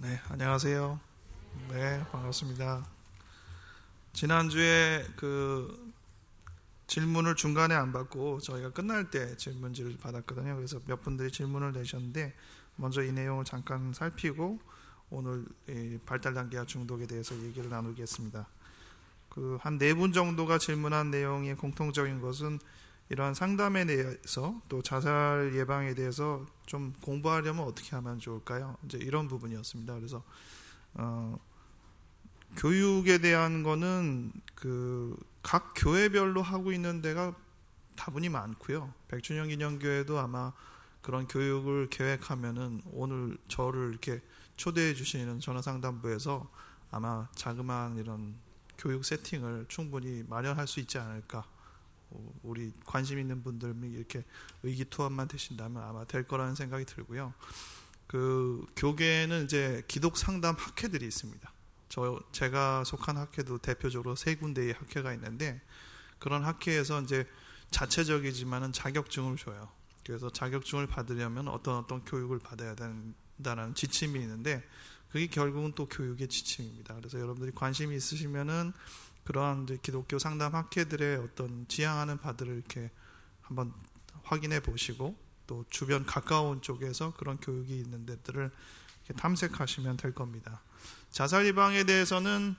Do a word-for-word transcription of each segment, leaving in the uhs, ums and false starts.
네, 안녕하세요. 네, 반갑습니다. 지난주에 그 질문을 중간에 안 받고 저희가 끝날 때 질문지를 받았거든요. 그래서 몇 분들이 질문을 내셨는데 먼저 이 내용을 잠깐 살피고 오늘 이 발달 단계와 중독에 대해서 얘기를 나누겠습니다. 그 한 네 분 정도가 질문한 내용의 공통적인 것은 이러한 상담에 대해서 또 자살 예방에 대해서 좀 공부하려면 어떻게 하면 좋을까요? 이제 이런 부분이었습니다. 그래서 어, 교육에 대한 거는 그 각 교회별로 하고 있는 데가 다분히 많고요. 백주년 기념교회도 아마 그런 교육을 계획하면은 오늘 저를 이렇게 초대해 주시는 전화상담부에서 아마 자그마한 이런 교육 세팅을 충분히 마련할 수 있지 않을까. 우리 관심 있는 분들 이렇게 의기투합만 되신다면 아마 될 거라는 생각이 들고요. 그 교계에는 이제 기독 상담 학회들이 있습니다. 저 제가 속한 학회도 대표적으로 세 군데의 학회가 있는데 그런 학회에서 이제 자체적이지만은 자격증을 줘요. 그래서 자격증을 받으려면 어떤 어떤 교육을 받아야 된다는 지침이 있는데 그게 결국은 또 교육의 지침입니다. 그래서 여러분들이 관심이 있으시면은 그러한 기독교 상담 학회들의 어떤 지향하는 바들을 이렇게 한번 확인해 보시고 또 주변 가까운 쪽에서 그런 교육이 있는 데들을 이렇게 탐색하시면 될 겁니다. 자살 예방에 대해서는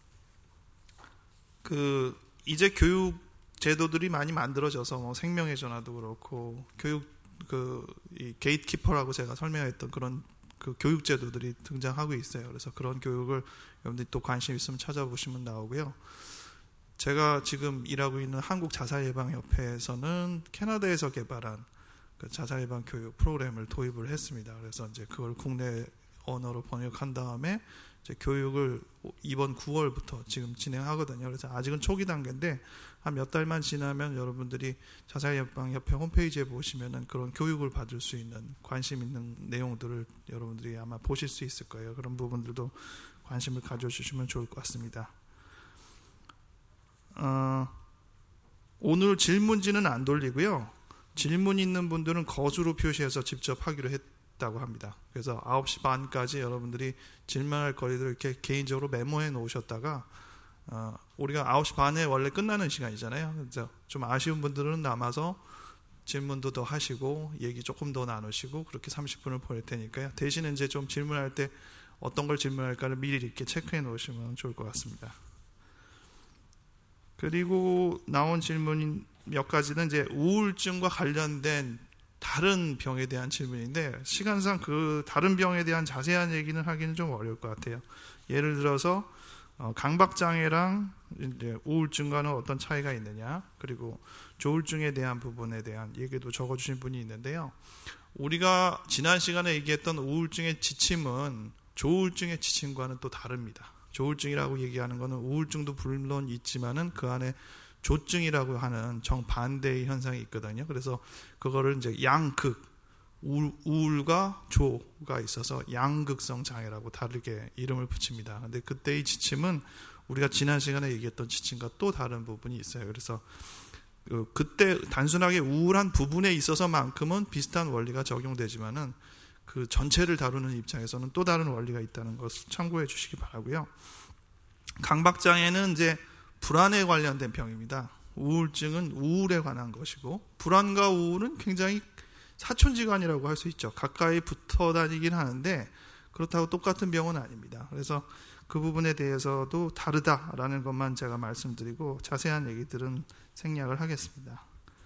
그 이제 교육 제도들이 많이 만들어져서 뭐 생명의 전화도 그렇고 교육 그 이 게이트키퍼라고 제가 설명했던 그런 그 교육 제도들이 등장하고 있어요. 그래서 그런 교육을 여러분들이 또 관심 있으면 찾아보시면 나오고요. 제가 지금 일하고 있는 한국 자살예방협회에서는 캐나다에서 개발한 그 자살예방 교육 프로그램을 도입을 했습니다. 그래서 이제 그걸 국내 언어로 번역한 다음에 이제 교육을 이번 구월부터 지금 진행하거든요. 그래서 아직은 초기 단계인데 한 몇 달만 지나면 여러분들이 자살예방협회 홈페이지에 보시면은 그런 교육을 받을 수 있는 관심 있는 내용들을 여러분들이 아마 보실 수 있을 거예요. 그런 부분들도 관심을 가져주시면 좋을 것 같습니다. 어, 오늘 질문지는 안 돌리고요. 질문 있는 분들은 거수로 표시해서 직접 하기로 했다고 합니다. 그래서 아홉 시 반까지 여러분들이 질문할 거리들 이렇게 개인적으로 메모해 놓으셨다가 어, 우리가 아홉 시 반에 원래 끝나는 시간이잖아요. 그래서 좀 아쉬운 분들은 남아서 질문도 더 하시고 얘기 조금 더 나누시고 그렇게 삼십 분을 보낼 테니까요. 대신 이제 좀 질문할 때 어떤 걸 질문할까를 미리 이렇게 체크해 놓으시면 좋을 것 같습니다. 그리고 나온 질문 몇 가지는 이제 우울증과 관련된 다른 병에 대한 질문인데 시간상 그 다른 병에 대한 자세한 얘기는 하기는 좀 어려울 것 같아요. 예를 들어서 어, 강박장애랑 이제 우울증과는 어떤 차이가 있느냐, 그리고 조울증에 대한 부분에 대한 얘기도 적어주신 분이 있는데요. 우리가 지난 시간에 얘기했던 우울증의 지침은 조울증의 지침과는 또 다릅니다. 조울증이라고 얘기하는 것은 우울증도 물론 있지만은 그 안에 조증이라고 하는 정반대의 현상이 있거든요. 그래서 그거를 이제 양극, 우울, 우울과 조가 있어서 양극성 장애라고 다르게 이름을 붙입니다. 근데 그때의 지침은 우리가 지난 시간에 얘기했던 지침과 또 다른 부분이 있어요. 그래서 그때 단순하게 우울한 부분에 있어서만큼은 비슷한 원리가 적용되지만은 그 전체를 다루는 입장에서는 또 다른 원리가 있다는 것을 참고해 주시기 바라고요. 강박장애는 이제 불안에 관련된 병입니다. 우울증은 우울에 관한 것이고 불안과 우울은 굉장히 사촌지간이라고 할 수 있죠. 가까이 붙어 다니긴 하는데 그렇다고 똑같은 병은 아닙니다. 그래서 그 부분에 대해서도 다르다라는 것만 제가 말씀드리고 자세한 얘기들은 생략을 하겠습니다.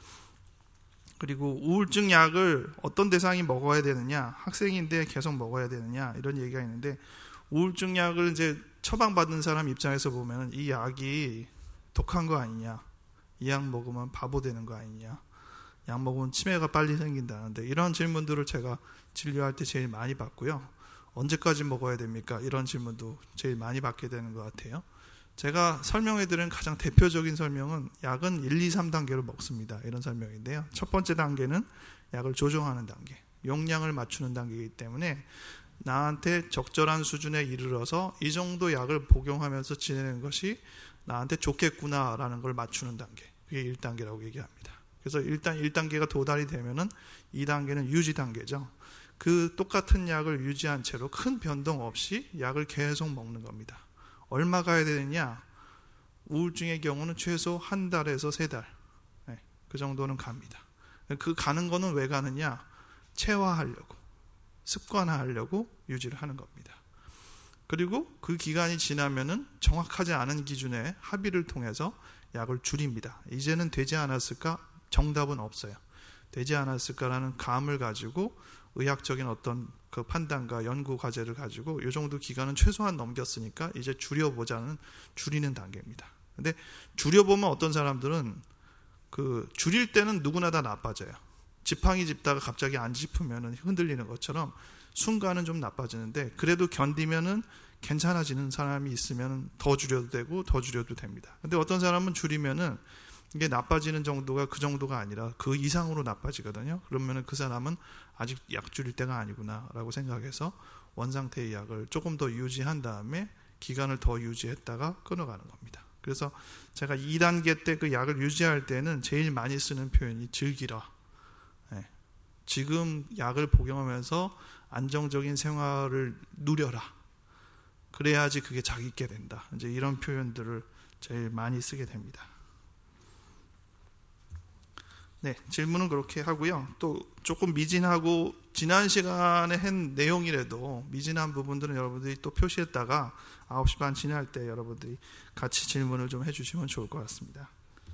그리고 우울증 약을 어떤 대상이 먹어야 되느냐, 학생인데 계속 먹어야 되느냐 이런 얘기가 있는데 우울증 약을 이제 처방받는 사람 입장에서 보면 이 약이 독한 거 아니냐, 이 약 먹으면 바보 되는 거 아니냐, 약 먹으면 치매가 빨리 생긴다는데 이런 질문들을 제가 진료할 때 제일 많이 받고요. 언제까지 먹어야 됩니까? 이런 질문도 제일 많이 받게 되는 것 같아요. 제가 설명해드리는 가장 대표적인 설명은 약은 일, 이, 삼 단계로 먹습니다. 이런 설명인데요. 첫 번째 단계는 약을 조정하는 단계, 용량을 맞추는 단계이기 때문에 나한테 적절한 수준에 이르러서 이 정도 약을 복용하면서 지내는 것이 나한테 좋겠구나라는 걸 맞추는 단계, 그게 일 단계라고 얘기합니다. 그래서 일단 일 단계가 도달이 되면은 이 단계는 유지 단계죠. 그 똑같은 약을 유지한 채로 큰 변동 없이 약을 계속 먹는 겁니다. 얼마 가야 되느냐? 우울증의 경우는 최소 한 달에서 세 달, 네, 그 정도는 갑니다. 그 가는 거는 왜 가느냐? 체화하려고, 습관화하려고 유지를 하는 겁니다. 그리고 그 기간이 지나면은 정확하지 않은 기준의 합의를 통해서 약을 줄입니다. 이제는 되지 않았을까? 정답은 없어요. 되지 않았을까라는 감을 가지고 의학적인 어떤 그 판단과 연구 과제를 가지고 이 정도 기간은 최소한 넘겼으니까 이제 줄여보자는 줄이는 단계입니다. 근데 줄여보면 어떤 사람들은 그 줄일 때는 누구나 다 나빠져요. 지팡이 짚다가 갑자기 안 짚으면 흔들리는 것처럼 순간은 좀 나빠지는데 그래도 견디면은 괜찮아지는 사람이 있으면 더 줄여도 되고 더 줄여도 됩니다. 근데 어떤 사람은 줄이면은 이게 나빠지는 정도가 그 정도가 아니라 그 이상으로 나빠지거든요. 그러면은 그 사람은 아직 약 줄일 때가 아니구나라고 생각해서 원상태의 약을 조금 더 유지한 다음에 기간을 더 유지했다가 끊어가는 겁니다. 그래서 제가 이 단계 때 그 약을 유지할 때는 제일 많이 쓰는 표현이 즐기라. 네. 지금 약을 복용하면서 안정적인 생활을 누려라. 그래야지 그게 자기께 된다. 이제 이런 표현들을 제일 많이 쓰게 됩니다. 네, 질문은 그렇게 하고요. 또 조금 미진하고 지난 시간에 한 내용이라도 미진한 부분들은 여러분들이 또 표시했다가 아홉 시 반 지날 때 여러분들이 같이 질문을 좀 해주시면 좋을 것 같습니다.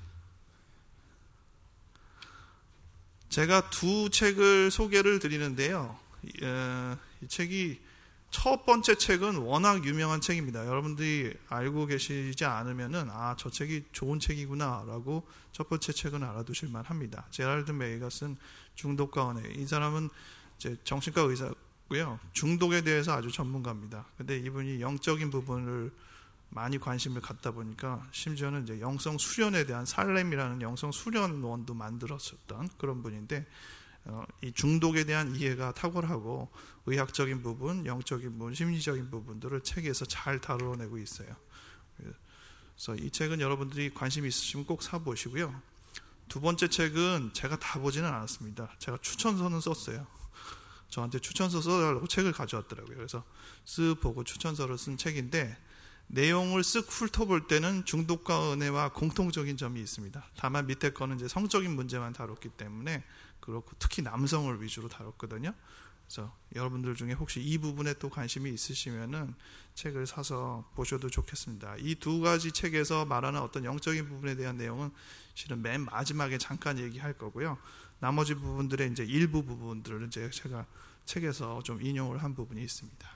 제가 두 책을 소개를 드리는데요. 이, 어, 이 책이 첫 번째 책은 워낙 유명한 책입니다. 여러분들이 알고 계시지 않으면은 아, 저 책이 좋은 책이구나라고 첫 번째 책은 알아두실 만합니다. 제랄드 메이가 쓴 중독과 은혜. 이 사람은 이제 정신과 의사고요. 중독에 대해서 아주 전문가입니다. 근데 이분이 영적인 부분을 많이 관심을 갖다 보니까 심지어는 이제 영성 수련에 대한 살렘이라는 영성 수련원도 만들었었던 그런 분인데 어, 이 중독에 대한 이해가 탁월하고 의학적인 부분, 영적인 부분, 심리적인 부분들을 책에서 잘 다뤄내고 있어요. 그래서 이 책은 여러분들이 관심 있으시면 꼭 사보시고요. 두 번째 책은 제가 다 보지는 않았습니다. 제가 추천서는 썼어요. 저한테 추천서 써달라고 책을 가져왔더라고요. 그래서 쓱 보고 추천서를 쓴 책인데 내용을 쓱 훑어볼 때는 중독과 은혜와 공통적인 점이 있습니다. 다만 밑에 거는 이제 성적인 문제만 다뤘기 때문에 그렇고 특히 남성을 위주로 다뤘거든요. 그래서 여러분들 중에 혹시 이 부분에 또 관심이 있으시면은 책을 사서 보셔도 좋겠습니다. 이 두 가지 책에서 말하는 어떤 영적인 부분에 대한 내용은 실은 맨 마지막에 잠깐 얘기할 거고요. 나머지 부분들의 이제 일부 부분들을 이제 제가 책에서 좀 인용을 한 부분이 있습니다.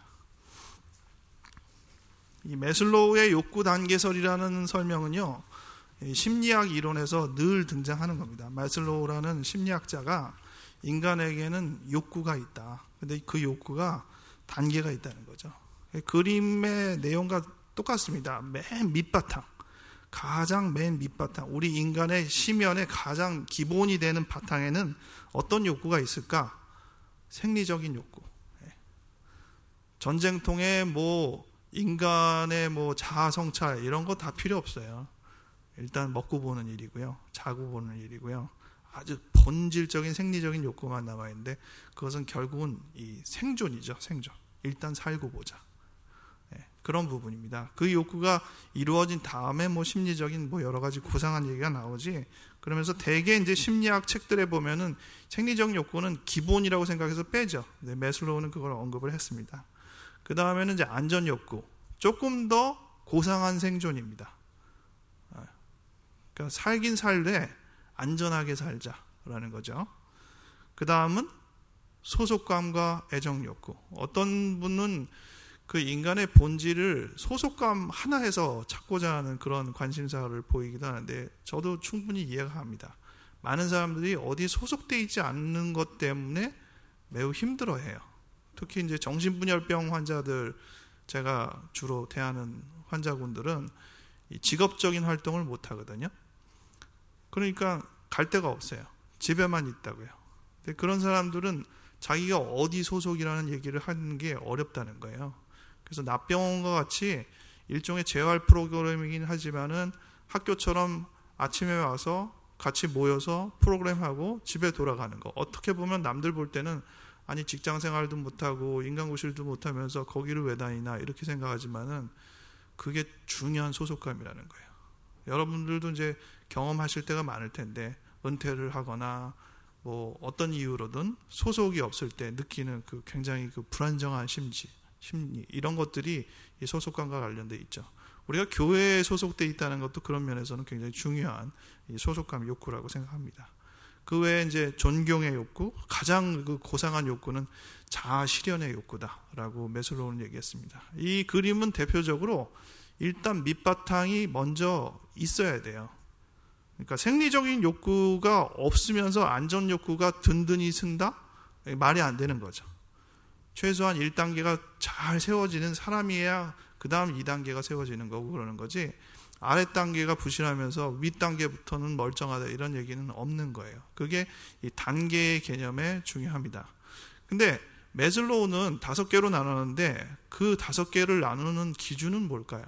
이 매슬로우의 욕구 단계설이라는 설명은요, 심리학 이론에서 늘 등장하는 겁니다. 매슬로우라는 심리학자가 인간에게는 욕구가 있다. 근데 그 욕구가 단계가 있다는 거죠. 그림의 내용과 똑같습니다. 맨 밑바탕, 가장 맨 밑바탕, 우리 인간의 심연의 가장 기본이 되는 바탕에는 어떤 욕구가 있을까? 생리적인 욕구. 전쟁통에 뭐 인간의 뭐 자아 성찰 이런 거 다 필요 없어요. 일단 먹고 보는 일이고요, 자고 보는 일이고요. 아주 본질적인 생리적인 욕구만 남아있는데 그것은 결국은 이 생존이죠. 생존. 일단 살고 보자. 네, 그런 부분입니다. 그 욕구가 이루어진 다음에 뭐 심리적인 뭐 여러 가지 고상한 얘기가 나오지. 그러면서 대개 이제 심리학 책들에 보면은 생리적 욕구는 기본이라고 생각해서 빼죠. 네, 매슬로우는 그걸 언급을 했습니다. 그 다음에는 이제 안전 욕구. 조금 더 고상한 생존입니다. 그러니까 살긴 살되 안전하게 살자라는 거죠. 그 다음은 소속감과 애정 욕구. 어떤 분은 그 인간의 본질을 소속감 하나에서 찾고자 하는 그런 관심사를 보이기도 하는데 저도 충분히 이해가 합니다. 많은 사람들이 어디 소속되어 있지 않는 것 때문에 매우 힘들어해요. 특히 이제 정신분열병 환자들, 제가 주로 대하는 환자분들은 직업적인 활동을 못 하거든요. 그러니까 갈 데가 없어요. 집에만 있다고요. 근데 그런 사람들은 자기가 어디 소속이라는 얘기를 하는 게 어렵다는 거예요. 그래서 납병원과 같이 일종의 재활 프로그램이긴 하지만은 학교처럼 아침에 와서 같이 모여서 프로그램하고 집에 돌아가는 거. 어떻게 보면 남들 볼 때는 아니 직장 생활도 못하고 인간고실도 못하면서 거기를 왜 다니나 이렇게 생각하지만은 그게 중요한 소속감이라는 거예요. 여러분들도 이제 경험하실 때가 많을 텐데 은퇴를 하거나 뭐 어떤 이유로든 소속이 없을 때 느끼는 그 굉장히 그 불안정한 심지, 심리 이런 것들이 이 소속감과 관련돼 있죠. 우리가 교회에 소속돼 있다는 것도 그런 면에서는 굉장히 중요한 이 소속감 욕구라고 생각합니다. 그 외에 이제 존경의 욕구, 가장 그 고상한 욕구는 자아 실현의 욕구다라고 메슬로우는 얘기했습니다. 이 그림은 대표적으로 일단 밑바탕이 먼저 있어야 돼요. 그러니까 생리적인 욕구가 없으면서 안전 욕구가 든든히 쓴다? 말이 안 되는 거죠. 최소한 일 단계가 잘 세워지는 사람이어야 그 다음 이 단계가 세워지는 거고 그러는 거지, 아래 단계가 부실하면서 윗 단계부터는 멀쩡하다 이런 얘기는 없는 거예요. 그게 이 단계의 개념에 중요합니다. 근데 메슬로우는 다섯 개로 나누는데 그 다섯 개를 나누는 기준은 뭘까요?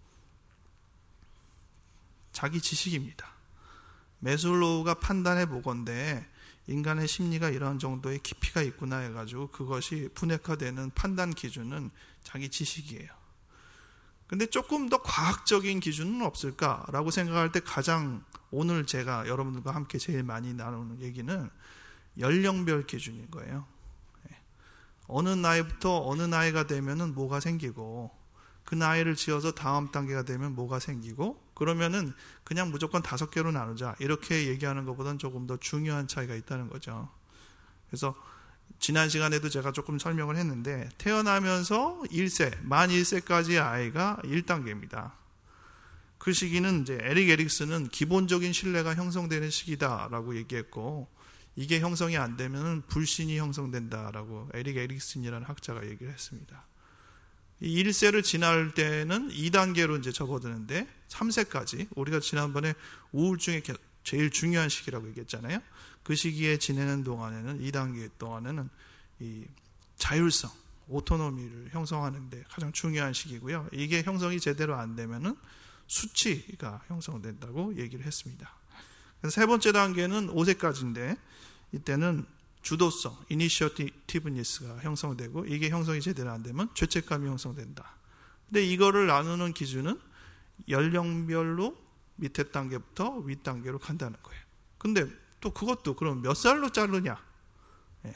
자기 지식입니다. 메슬로우가 판단해 보건대 인간의 심리가 이런 정도의 깊이가 있구나 해가지고 그것이 분해화되는 판단 기준은 자기 지식이에요. 근데 조금 더 과학적인 기준은 없을까라고 생각할 때 가장 오늘 제가 여러분들과 함께 제일 많이 나누는 얘기는 연령별 기준인 거예요. 어느 나이부터 어느 나이가 되면은 뭐가 생기고 그 나이를 지어서 다음 단계가 되면 뭐가 생기고 그러면은 그냥 무조건 다섯 개로 나누자 이렇게 얘기하는 것보다는 조금 더 중요한 차이가 있다는 거죠. 그래서 지난 시간에도 제가 조금 설명을 했는데 태어나면서 일 세, 만 일 세까지의 아이가 일 단계입니다. 그 시기는 이제 에릭 에릭슨은 기본적인 신뢰가 형성되는 시기다라고 얘기했고 이게 형성이 안 되면 불신이 형성된다라고 에릭 에릭슨이라는 학자가 얘기를 했습니다. 이 일 세를 지날 때는 이 단계로 이제 접어드는데 삼 세까지 우리가 지난번에 우울증의 제일 중요한 시기라고 얘기했잖아요. 그 시기에 지내는 동안에는 이 단계 동안에는 이 자율성, 오토노미를 형성하는 데 가장 중요한 시기고요. 이게 형성이 제대로 안 되면은 수치가 형성된다고 얘기를 했습니다. 그래서 세 번째 단계는 오 세까지인데 이때는 주도성, 이니셔티브니스가 형성되고 이게 형성이 제대로 안 되면 죄책감이 형성된다. 근데 이거를 나누는 기준은 연령별로 밑에 단계부터 윗 단계로 간다는 거예요. 근데 또 그것도 그럼 몇 살로 자르냐? 예.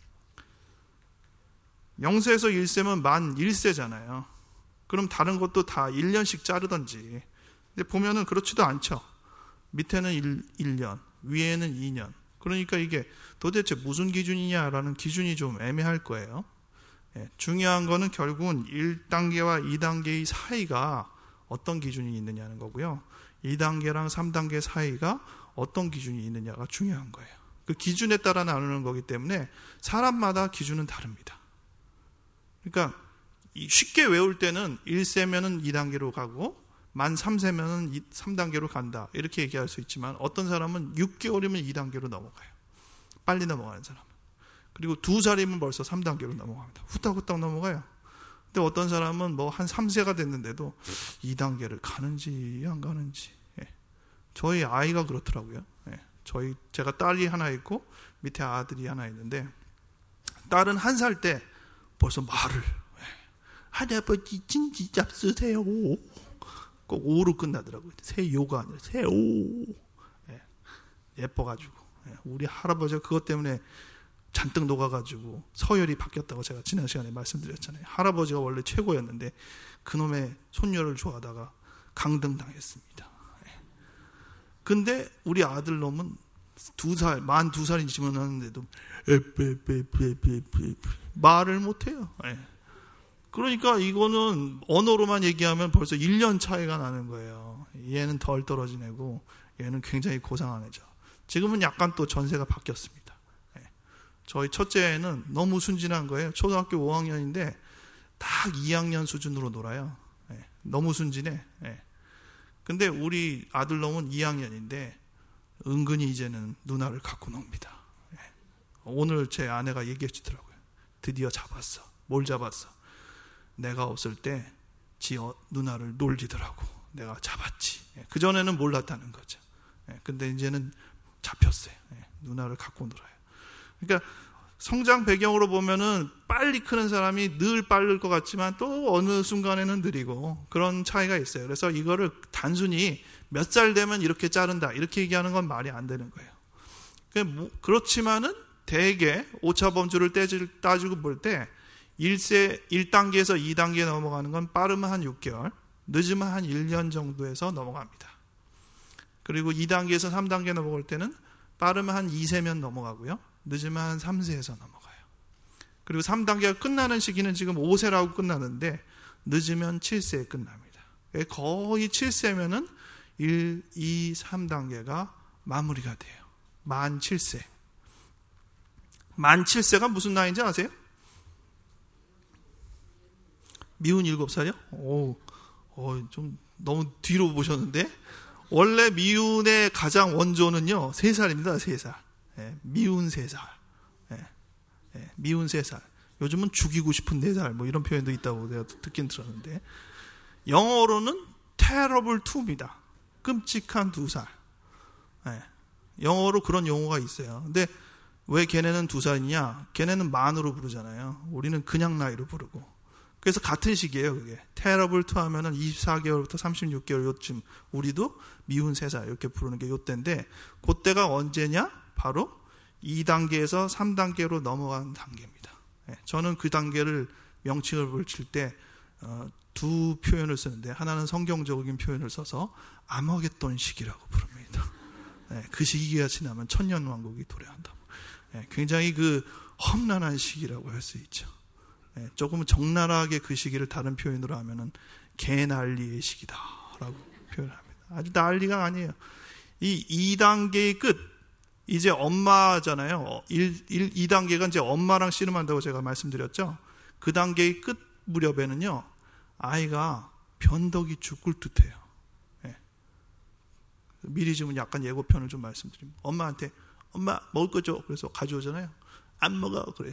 영 세에서 일 세면 만 일 세잖아요. 그럼 다른 것도 다 일 년씩 자르던지. 근데 보면은 그렇지도 않죠. 밑에는 일, 일 년, 위에는 이 년. 그러니까 이게 도대체 무슨 기준이냐라는 기준이 좀 애매할 거예요. 예. 중요한 거는 결국은 일 단계와 이 단계의 사이가 어떤 기준이 있느냐는 거고요. 이 단계랑 삼 단계 사이가 어떤 기준이 있느냐가 중요한 거예요. 그 기준에 따라 나누는 거기 때문에 사람마다 기준은 다릅니다. 그러니까 쉽게 외울 때는 일 세면은 이 단계로 가고 만 삼 세면은 삼 단계로 간다 이렇게 얘기할 수 있지만 어떤 사람은 육 개월이면 이 단계로 넘어가요. 빨리 넘어가는 사람은. 그리고 두 살이면 벌써 삼 단계로 넘어갑니다. 후딱후딱 넘어가요. 근데 어떤 사람은 뭐 한 삼 세가 됐는데도 이 단계를 가는지 안 가는지. 예. 저희 아이가 그렇더라고요. 예. 저희 제가 딸이 하나 있고 밑에 아들이 하나 있는데 딸은 한 살 때 벌써 말을 예. 할아버지 진지 잡수세요. 꼭 오로 끝나더라고요. 새요가 아니라 새오. 예. 예뻐가지고 예. 우리 할아버지가 그것 때문에 잔뜩 녹아가지고 서열이 바뀌었다고 제가 지난 시간에 말씀드렸잖아요. 할아버지가 원래 최고였는데 그놈의 손녀를 좋아하다가 강등당했습니다. 근데 우리 아들 놈은 두 살, 만 두 살이 지났는데도 말을 못해요. 그러니까 이거는 언어로만 얘기하면 벌써 일 년 차이가 나는 거예요. 얘는 덜 떨어진 애고 얘는 굉장히 고상한 애죠. 지금은 약간 또 전세가 바뀌었습니다. 저희 첫째는 너무 순진한 거예요. 초등학교 오 학년인데 딱 이 학년 수준으로 놀아요. 예, 너무 순진해. 예. 근데 우리 아들놈은 이 학년인데 은근히 이제는 누나를 갖고 놉니다. 예. 오늘 제 아내가 얘기해 주더라고요. 드디어 잡았어. 뭘 잡았어? 내가 없을 때 지 누나를 놀리더라고. 내가 잡았지. 예. 그전에는 몰랐다는 거죠. 예. 근데 이제는 잡혔어요. 예. 누나를 갖고 놀아요. 그러니까 성장 배경으로 보면은 빨리 크는 사람이 늘 빠를 것 같지만 또 어느 순간에는 느리고 그런 차이가 있어요. 그래서 이거를 단순히 몇 살 되면 이렇게 자른다 이렇게 얘기하는 건 말이 안 되는 거예요. 그렇지만은 대개 오차 범주를 따지고 볼 때 일 세, 일 단계에서 이 단계에 넘어가는 건 빠르면 한 육 개월, 늦으면 한 일 년 정도에서 넘어갑니다. 그리고 이 단계에서 삼 단계 넘어갈 때는 빠르면 한 이 세면 넘어가고요. 늦으면 한 삼 세에서 넘어가요. 그리고 삼 단계가 끝나는 시기는 지금 오 세라고 끝나는데 늦으면 칠 세에 끝납니다. 거의 칠 세면은 일, 이, 삼 단계가 마무리가 돼요. 만 칠 세. 만 칠 세가 무슨 나이인지 아세요? 미운 일곱 살이요? 오, 오, 좀 너무 뒤로 보셨는데 원래 미운의 가장 원조는요 세 살입니다. 세 살. 예, 미운 세 살. 예, 예, 미운 세 살. 요즘은 죽이고 싶은 네 살 뭐 이런 표현도 있다고 내가 듣긴 들었는데 영어로는 terrible two입니다. 끔찍한 두 살. 예, 영어로 그런 용어가 있어요. 근데 왜 걔네는 두 살이냐? 걔네는 만으로 부르잖아요. 우리는 그냥 나이로 부르고. 그래서 같은 시기예요, 그게. terrible two 하면은 이십사 개월부터 삼십육 개월 요쯤. 우리도 미운 세 살 이렇게 부르는 게 요때인데, 그때가 언제냐? 바로 이 단계에서 삼 단계로 넘어간 단계입니다. 저는 그 단계를 명칭을 붙일 때 두 표현을 쓰는데, 하나는 성경적인 표현을 써서 아머겟돈 시기라고 부릅니다. 그 시기가 지나면 천년왕국이 도래한다. 굉장히 그 험난한 시기라고 할 수 있죠. 조금 적나라하게 그 시기를 다른 표현으로 하면은 개난리의 시기다라고 표현합니다. 아주 난리가 아니에요. 이 이 단계의 끝, 이제 엄마잖아요. 일, 일, 이 단계가 이제 엄마랑 씨름한다고 제가 말씀드렸죠. 그 단계의 끝 무렵에는요, 아이가 변덕이 죽을 듯해요. 예. 미리 좀 약간 예고편을 좀 말씀드립니다. 엄마한테 엄마 먹을 거 줘. 그래서 가져오잖아요. 안 먹어. 그래요.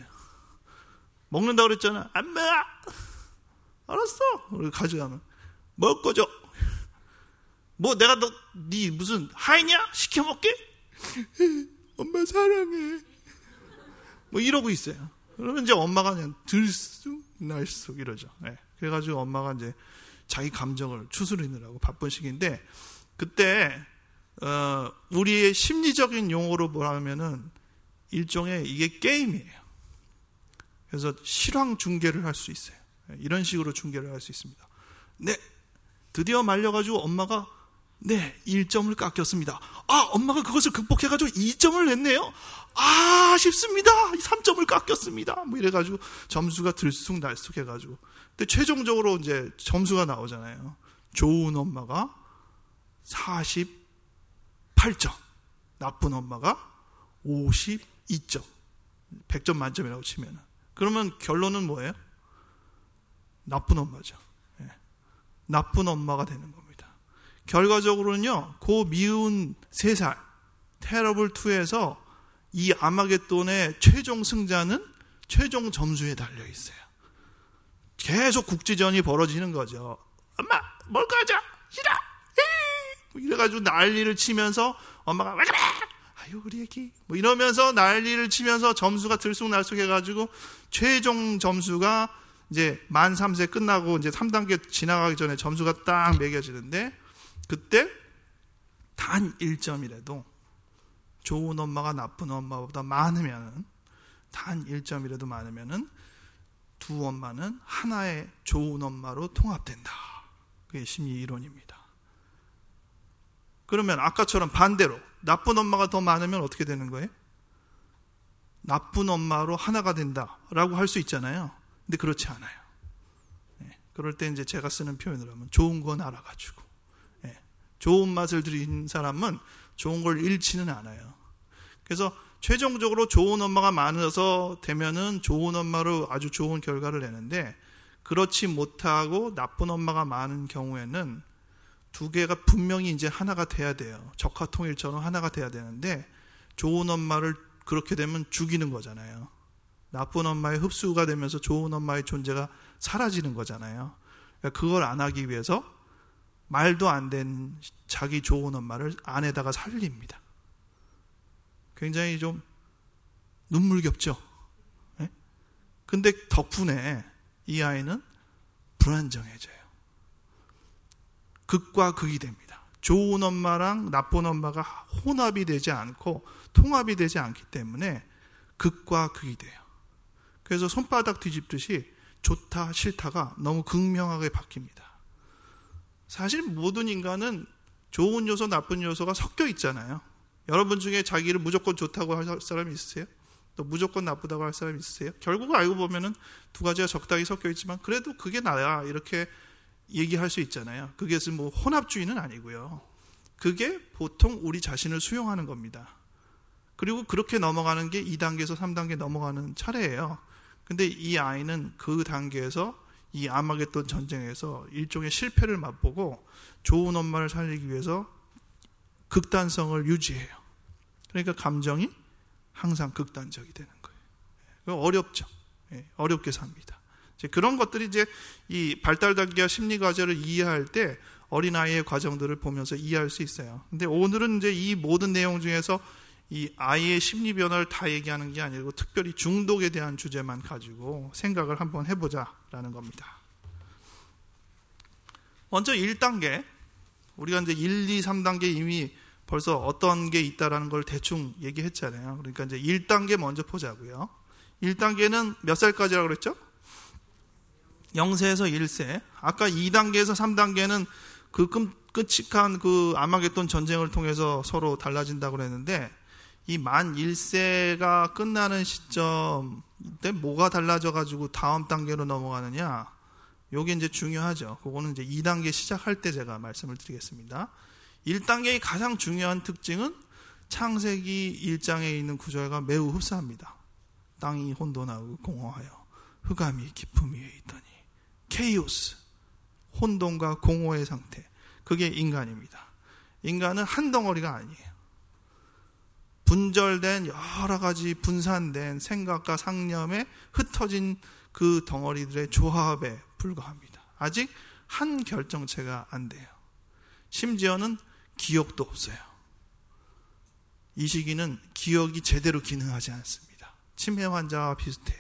먹는다 그랬잖아. 안 먹어. 알았어. 그리고 가져가면 먹을 거 줘. 뭐 내가 너 네 무슨 하이냐? 시켜 먹게? 엄마 사랑해. 뭐 이러고 있어요. 그러면 이제 엄마가 그냥 들쑥날쑥 이러죠. 네. 그래가지고 엄마가 이제 자기 감정을 추스리느라고 바쁜 시기인데, 그때 어, 우리의 심리적인 용어로 뭐라면은 일종의 이게 게임이에요. 그래서 실황 중계를 할 수 있어요. 이런 식으로 중계를 할 수 있습니다. 네, 드디어 말려가지고 엄마가 네, 일 점을 깎였습니다. 아, 엄마가 그것을 극복해가지고 이 점을 냈네요. 아, 아쉽습니다. 삼 점을 깎였습니다. 뭐 이래가지고 점수가 들쑥날쑥 해가지고. 근데 최종적으로 이제 점수가 나오잖아요. 좋은 엄마가 사십팔 점, 나쁜 엄마가 오십이 점. 백 점 만점이라고 치면은. 그러면 결론은 뭐예요? 나쁜 엄마죠. 네. 나쁜 엄마가 되는 겁니다. 결과적으로는요, 그 미운 세 살, terrible two에서 이 아마겟돈의 최종 승자는 최종 점수에 달려 있어요. 계속 국지전이 벌어지는 거죠. 엄마, 뭘 가져? 싫어! 이래가지고 난리를 치면서 엄마가 왜 그래? 아유, 우리 애기. 뭐 이러면서 난리를 치면서 점수가 들쑥날쑥 해가지고 최종 점수가 이제 만 삼 세 끝나고 이제 삼 단계 지나가기 전에 점수가 딱 매겨지는데, 그때 단 일 점이라도 좋은 엄마가 나쁜 엄마보다 많으면은, 단 일 점이라도 많으면은 두 엄마는 하나의 좋은 엄마로 통합된다. 그게 심리 이론입니다. 그러면 아까처럼 반대로 나쁜 엄마가 더 많으면 어떻게 되는 거예요? 나쁜 엄마로 하나가 된다라고 할 수 있잖아요. 근데 그렇지 않아요. 네, 그럴 때 이제 제가 쓰는 표현을 하면 좋은 건 알아가지고, 네, 좋은 맛을 들인 사람은 좋은 걸 잃지는 않아요. 그래서 최종적으로 좋은 엄마가 많아서 되면은 좋은 엄마로 아주 좋은 결과를 내는데, 그렇지 못하고 나쁜 엄마가 많은 경우에는 두 개가 분명히 이제 하나가 돼야 돼요. 적화통일처럼 하나가 돼야 되는데, 좋은 엄마를 그렇게 되면 죽이는 거잖아요. 나쁜 엄마의 흡수가 되면서 좋은 엄마의 존재가 사라지는 거잖아요. 그러니까 그걸 안 하기 위해서 말도 안 된 자기 좋은 엄마를 안에다가 살립니다. 굉장히 좀 눈물겹죠. 근데 덕분에 이 아이는 불안정해져요. 극과 극이 됩니다. 좋은 엄마랑 나쁜 엄마가 혼합이 되지 않고 통합이 되지 않기 때문에 극과 극이 돼요. 그래서 손바닥 뒤집듯이 좋다 싫다가 너무 극명하게 바뀝니다. 사실 모든 인간은 좋은 요소 나쁜 요소가 섞여 있잖아요. 여러분 중에 자기를 무조건 좋다고 할 사람이 있으세요? 또 무조건 나쁘다고 할 사람이 있으세요? 결국 알고 보면은 두 가지가 적당히 섞여 있지만 그래도 그게 나야 이렇게 얘기할 수 있잖아요. 그게 뭐 혼합주의는 아니고요. 그게 보통 우리 자신을 수용하는 겁니다. 그리고 그렇게 넘어가는 게 이 단계에서 삼 단계 넘어가는 차례예요. 근데 이 아이는 그 단계에서 이 아마겟돈 전쟁에서 일종의 실패를 맛보고 좋은 엄마를 살리기 위해서 극단성을 유지해요. 그러니까 감정이 항상 극단적이 되는 거예요. 어렵죠. 어렵게 삽니다. 그런 것들이 이제 이 발달 단계와 심리 과정을 이해할 때 어린아이의 과정들을 보면서 이해할 수 있어요. 근데 오늘은 이제 이 모든 내용 중에서 이 아이의 심리 변화를 다 얘기하는 게 아니고 특별히 중독에 대한 주제만 가지고 생각을 한번 해보자라는 겁니다. 먼저 일 단계, 우리가 이제 일, 이, 삼 단계 이미 벌써 어떤 게 있다라는 걸 대충 얘기했잖아요. 그러니까 이제 일 단계 먼저 보자고요. 일 단계는 몇 살까지라고 그랬죠? 영 세에서 일 세. 아까 이 단계에서 삼 단계는 그 끔찍한 그 아마겟돈 전쟁을 통해서 서로 달라진다고 그랬는데 이 만 일 세가 끝나는 시점 때 뭐가 달라져가지고 다음 단계로 넘어가느냐? 요게 이제 중요하죠. 그거는 이제 이 단계 시작할 때 제가 말씀을 드리겠습니다. 일 단계의 가장 중요한 특징은 창세기 일 장에 있는 구절과 매우 흡사합니다. 땅이 혼돈하고 공허하여 흑암이 깊음 위에 있더니 케이오스, 혼돈과 공허의 상태. 그게 인간입니다. 인간은 한 덩어리가 아니에요. 분절된 여러 가지 분산된 생각과 상념에 흩어진 그 덩어리들의 조합에 불과합니다. 아직 한 결정체가 안 돼요. 심지어는 기억도 없어요. 이 시기는 기억이 제대로 기능하지 않습니다. 치매 환자와 비슷해요.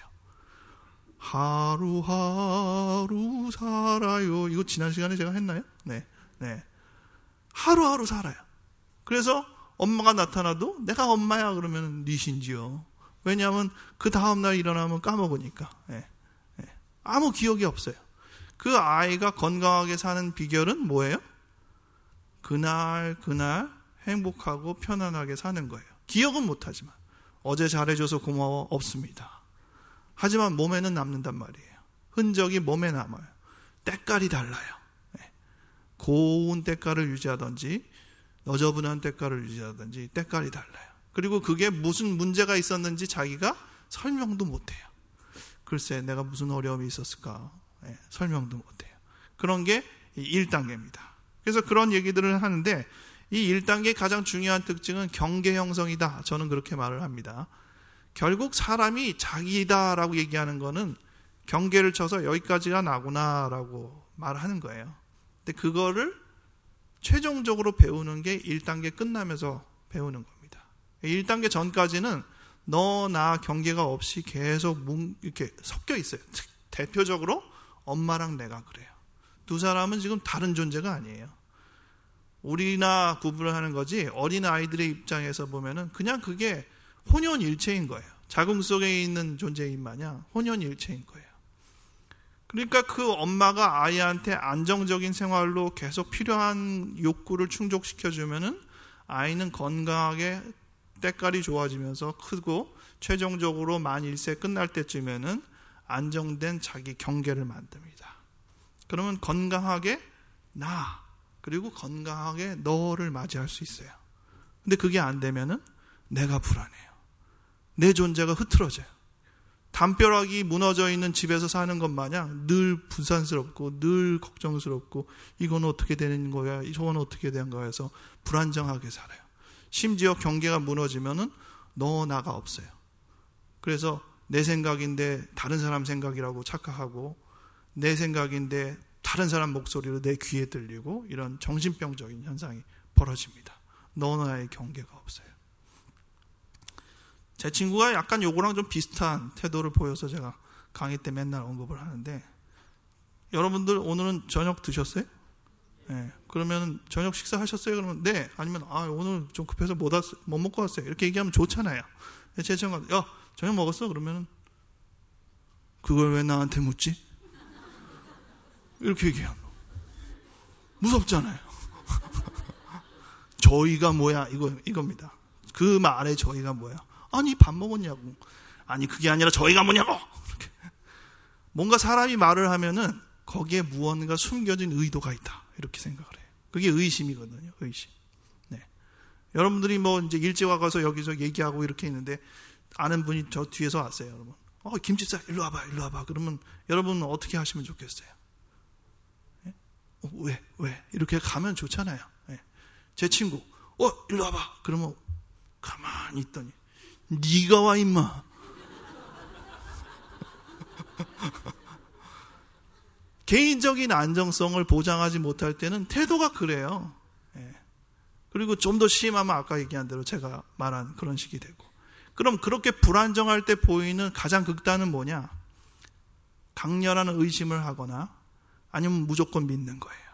하루하루 살아요. 이거 지난 시간에 제가 했나요? 네, 네. 하루하루 살아요. 그래서 엄마가 나타나도 내가 엄마야 그러면 니신지요. 왜냐하면 그 다음날 일어나면 까먹으니까. 네, 네. 아무 기억이 없어요. 그 아이가 건강하게 사는 비결은 뭐예요? 그날 그날 행복하고 편안하게 사는 거예요. 기억은 못하지만 어제 잘해줘서 고마워 없습니다. 하지만 몸에는 남는단 말이에요. 흔적이 몸에 남아요. 때깔이 달라요. 네. 고운 때깔을 유지하든지 너저분한 때깔을 유지하든지 때깔이 달라요. 그리고 그게 무슨 문제가 있었는지 자기가 설명도 못해요. 글쎄 내가 무슨 어려움이 있었을까? 네. 설명도 못해요. 그런 게 일 단계입니다. 그래서 그런 얘기들을 하는데 이 일 단계의 가장 중요한 특징은 경계 형성이다. 저는 그렇게 말을 합니다. 결국 사람이 자기다라고 얘기하는 거는 경계를 쳐서 여기까지가 나구나라고 말하는 거예요. 근데 그거를 최종적으로 배우는 게 일 단계 끝나면서 배우는 겁니다. 일 단계 전까지는 너, 나 경계가 없이 계속 이렇게 섞여 있어요. 대표적으로 엄마랑 내가 그래요. 두 사람은 지금 다른 존재가 아니에요. 우리나 구분을 하는 거지 어린 아이들의 입장에서 보면은 그냥 그게 혼연일체인 거예요. 자궁 속에 있는 존재인 마냥 혼연일체인 거예요. 그러니까 그 엄마가 아이한테 안정적인 생활로 계속 필요한 욕구를 충족시켜주면은 아이는 건강하게 때깔이 좋아지면서 크고 최종적으로 만 일 세 끝날 때쯤에는 안정된 자기 경계를 만듭니다. 그러면 건강하게 나 그리고 건강하게 너를 맞이할 수 있어요. 근데 그게 안 되면은 내가 불안해요. 내 존재가 흐트러져요. 담벼락이 무너져 있는 집에서 사는 것 마냥 늘 분산스럽고 늘 걱정스럽고 이건 어떻게 되는 거야, 저건 어떻게 된 거야 해서 불안정하게 살아요. 심지어 경계가 무너지면은 너 나가 없어요. 그래서 내 생각인데 다른 사람 생각이라고 착각하고 내 생각인데 다른 사람 목소리로 내 귀에 들리고 이런 정신병적인 현상이 벌어집니다. 너 나의 경계가 없어요. 제 친구가 약간 요거랑 좀 비슷한 태도를 보여서 제가 강의 때 맨날 언급을 하는데, 여러분들 오늘은 저녁 드셨어요? 네. 그러면 저녁 식사 하셨어요? 그러면 네. 아니면 아 오늘 좀 급해서 못, 왔, 못 먹고 왔어요. 이렇게 얘기하면 좋잖아요. 제 친구가 야 저녁 먹었어? 그러면 그걸 왜 나한테 묻지? 이렇게 얘기하면 무섭잖아요. 저희가 뭐야 이거 이겁니다. 그 말에 저희가 뭐야? 아니 밥 먹었냐고. 아니 그게 아니라 저희가 뭐냐고. 이렇게. 뭔가 사람이 말을 하면은 거기에 무언가 숨겨진 의도가 있다. 이렇게 생각을 해요. 그게 의심이거든요. 의심. 네. 여러분들이 뭐 이제 일찍 와가서 여기서 얘기하고 이렇게 있는데 아는 분이 저 뒤에서 왔어요. 여러분. 어 김집사 일로 와봐, 일로 와봐. 그러면 여러분은 어떻게 하시면 좋겠어요? 네? 어, 왜, 왜? 이렇게 가면 좋잖아요. 네. 제 친구, 어 일로 와봐. 그러면 가만히 있더니 네가 와 임마. 개인적인 안정성을 보장하지 못할 때는 태도가 그래요. 예. 그리고 좀 더 심하면 아까 얘기한 대로 제가 말한 그런 식이 되고. 그럼 그렇게 불안정할 때 보이는 가장 극단은 뭐냐? 강렬한 의심을 하거나 아니면 무조건 믿는 거예요.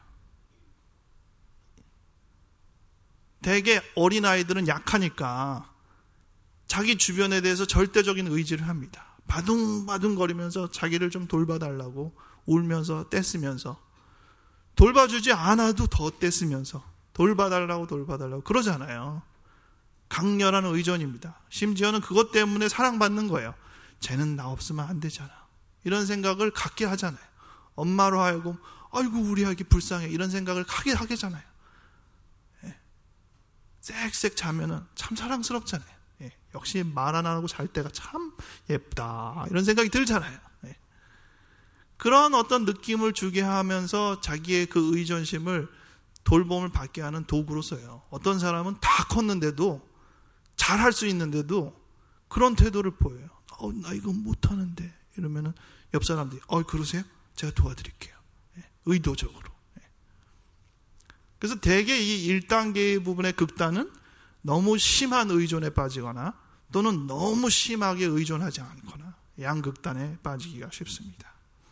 대개 어린아이들은 약하니까 자기 주변에 대해서 절대적인 의지를 합니다. 바둥바둥거리면서 자기를 좀 돌봐달라고 울면서 떼쓰면서, 돌봐주지 않아도 더 떼쓰면서 돌봐달라고 돌봐달라고 그러잖아요. 강렬한 의존입니다. 심지어는 그것 때문에 사랑받는 거예요. 쟤는 나 없으면 안 되잖아. 이런 생각을 갖게 하잖아요. 엄마로 하여금 아이고 우리 아기 불쌍해 이런 생각을 하게 하게잖아요. 예. 쌕쌕 자면은 참 사랑스럽잖아요. 예. 역시 말 안 하고 잘 때가 참 예쁘다 이런 생각이 들잖아요. 예. 그런 어떤 느낌을 주게 하면서 자기의 그 의존심을 돌봄을 받게 하는 도구로 써요. 어떤 사람은 다 컸는데도 잘할 수 있는데도 그런 태도를 보여요. 어, 나 이거 못하는데 이러면은 옆 사람들이 어 그러세요? 제가 도와드릴게요. 예. 의도적으로. 예. 그래서 대개 이 일 단계의 부분의 극단은 너무 심한 의존에 빠지거나 또는 너무 심하게 의존하지 않거나 양극단에 빠지기가 쉽습니다.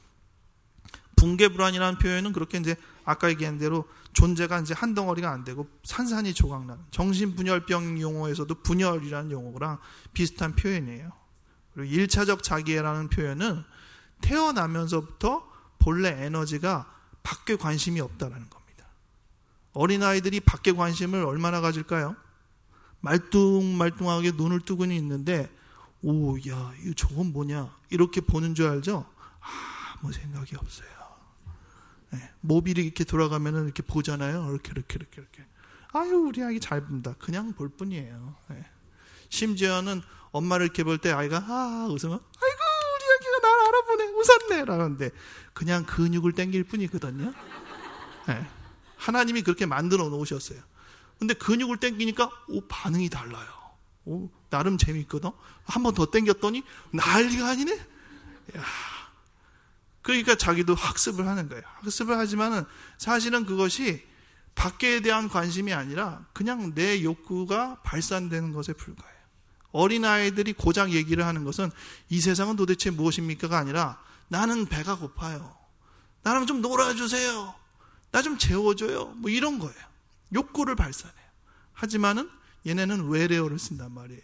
붕괴불안이라는 표현은 그렇게 이제 아까 얘기한 대로 존재가 이제 한 덩어리가 안 되고 산산이 조각나는 정신분열병 용어에서도 분열이라는 용어랑 비슷한 표현이에요. 그리고 일차적 자기애라는 표현은 태어나면서부터 본래 에너지가 밖에 관심이 없다라는 겁니다. 어린아이들이 밖에 관심을 얼마나 가질까요? 말뚱말뚱하게 눈을 뜨고는 있는데 오, 야, 이거 저건 뭐냐 이렇게 보는 줄 알죠? 아무 생각이 없어요. 네, 모빌이 이렇게 돌아가면은 이렇게 보잖아요. 이렇게 이렇게 이렇게 이렇게. 아유 우리 아기 잘 본다. 그냥 볼 뿐이에요. 네. 심지어는 엄마를 이렇게 볼 때 아이가 아 웃으면 아이고 우리 아기가 날 알아보네 웃었네 라는데 그냥 근육을 당길 뿐이거든요. 네. 하나님이 그렇게 만들어 놓으셨어요. 근데 근육을 당기니까 오 반응이 달라요. 오 나름 재밌거든. 한 번 더 당겼더니 난리가 아니네. 야. 그러니까 자기도 학습을 하는 거예요. 학습을 하지만은 사실은 그것이 밖에 대한 관심이 아니라 그냥 내 욕구가 발산되는 것에 불과해요. 어린아이들이 고작 얘기를 하는 것은 이 세상은 도대체 무엇입니까가 아니라 나는 배가 고파요. 나랑 좀 놀아주세요. 나 좀 재워줘요. 뭐 이런 거예요. 욕구를 발산해요. 하지만은 얘네는 외래어를 쓴단 말이에요.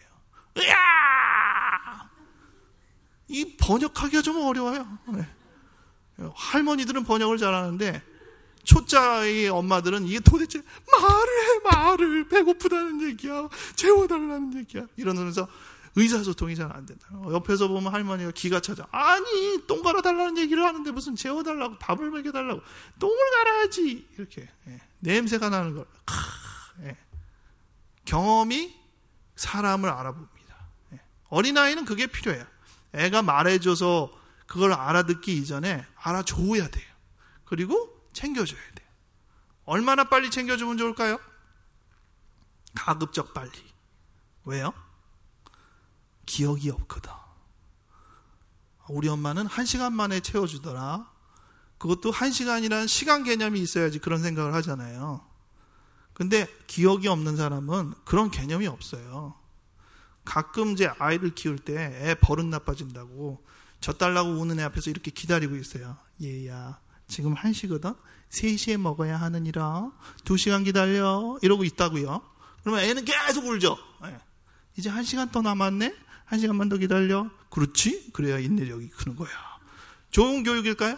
으야! 이 번역하기가 좀 어려워요. 네. 할머니들은 번역을 잘하는데 초짜의 엄마들은 이게 도대체 말을 해 말을 배고프다는 얘기야 재워달라는 얘기야 이러면서 의사소통이 잘 안 된다. 옆에서 보면 할머니가 기가 차져. 아니 똥 갈아달라는 얘기를 하는데 무슨 재워달라고 밥을 먹여달라고 똥을 갈아야지 이렇게 예. 냄새가 나는 걸 예. 경험이 사람을 알아봅니다. 예. 어린아이는 그게 필요해요. 애가 말해줘서 그걸 알아듣기 이전에 알아줘야 돼요. 그리고 챙겨줘야 돼요. 얼마나 빨리 챙겨주면 좋을까요? 가급적 빨리. 왜요? 기억이 없거든. 우리 엄마는 한 시간 만에 채워주더라. 그것도 한 시간이라는 시간 개념이 있어야지 그런 생각을 하잖아요. 근데 기억이 없는 사람은 그런 개념이 없어요. 가끔 제 아이를 키울 때 애 버릇 나빠진다고 젖달라고 우는 애 앞에서 이렇게 기다리고 있어요. 얘야, 지금 한 시거든? 세 시에 먹어야 하느니라. 두 시간 기다려. 이러고 있다고요. 그러면 애는 계속 울죠. 예. 이제 한 시간 더 남았네? 한 시간만 더 기다려. 그렇지? 그래야 인내력이 크는 거야. 좋은 교육일까요?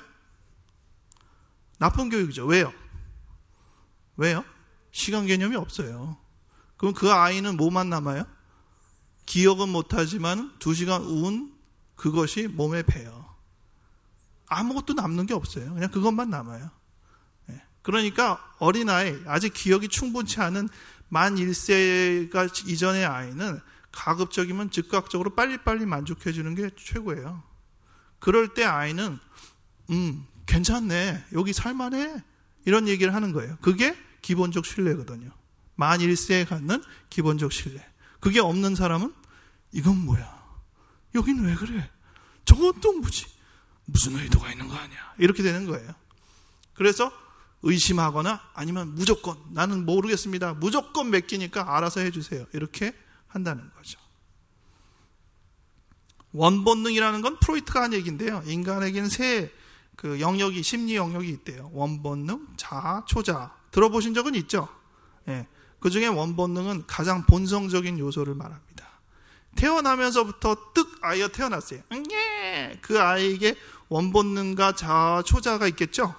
나쁜 교육이죠. 왜요? 왜요? 시간 개념이 없어요. 그럼 그 아이는 뭐만 남아요? 기억은 못하지만 두 시간 운 그것이 몸에 배요. 아무것도 남는 게 없어요. 그냥 그것만 남아요. 그러니까 어린아이, 아직 기억이 충분치 않은 만 일 세가 이전의 아이는 가급적이면 즉각적으로 빨리빨리 만족해 주는 게 최고예요. 그럴 때 아이는 음 괜찮네, 여기 살만해, 이런 얘기를 하는 거예요. 그게 기본적 신뢰거든요. 만 일 세에 갖는 기본적 신뢰. 그게 없는 사람은 이건 뭐야, 여긴 왜 그래, 저건 또 뭐지, 무슨 의도가 있는 거 아니야, 이렇게 되는 거예요. 그래서 의심하거나 아니면 무조건 나는 모르겠습니다, 무조건 맡기니까 알아서 해주세요, 이렇게 한다는 거죠. 원본능이라는 건 프로이트가 한 얘기인데요. 인간에게는 세 그 영역이, 심리 영역이 있대요. 원본능, 자아, 초자아. 들어보신 적은 있죠? 예. 그 중에 원본능은 가장 본성적인 요소를 말합니다. 태어나면서부터 뜩 아이가 태어났어요. 예. 그 아이에게 원본능과 자아, 초자아가 있겠죠?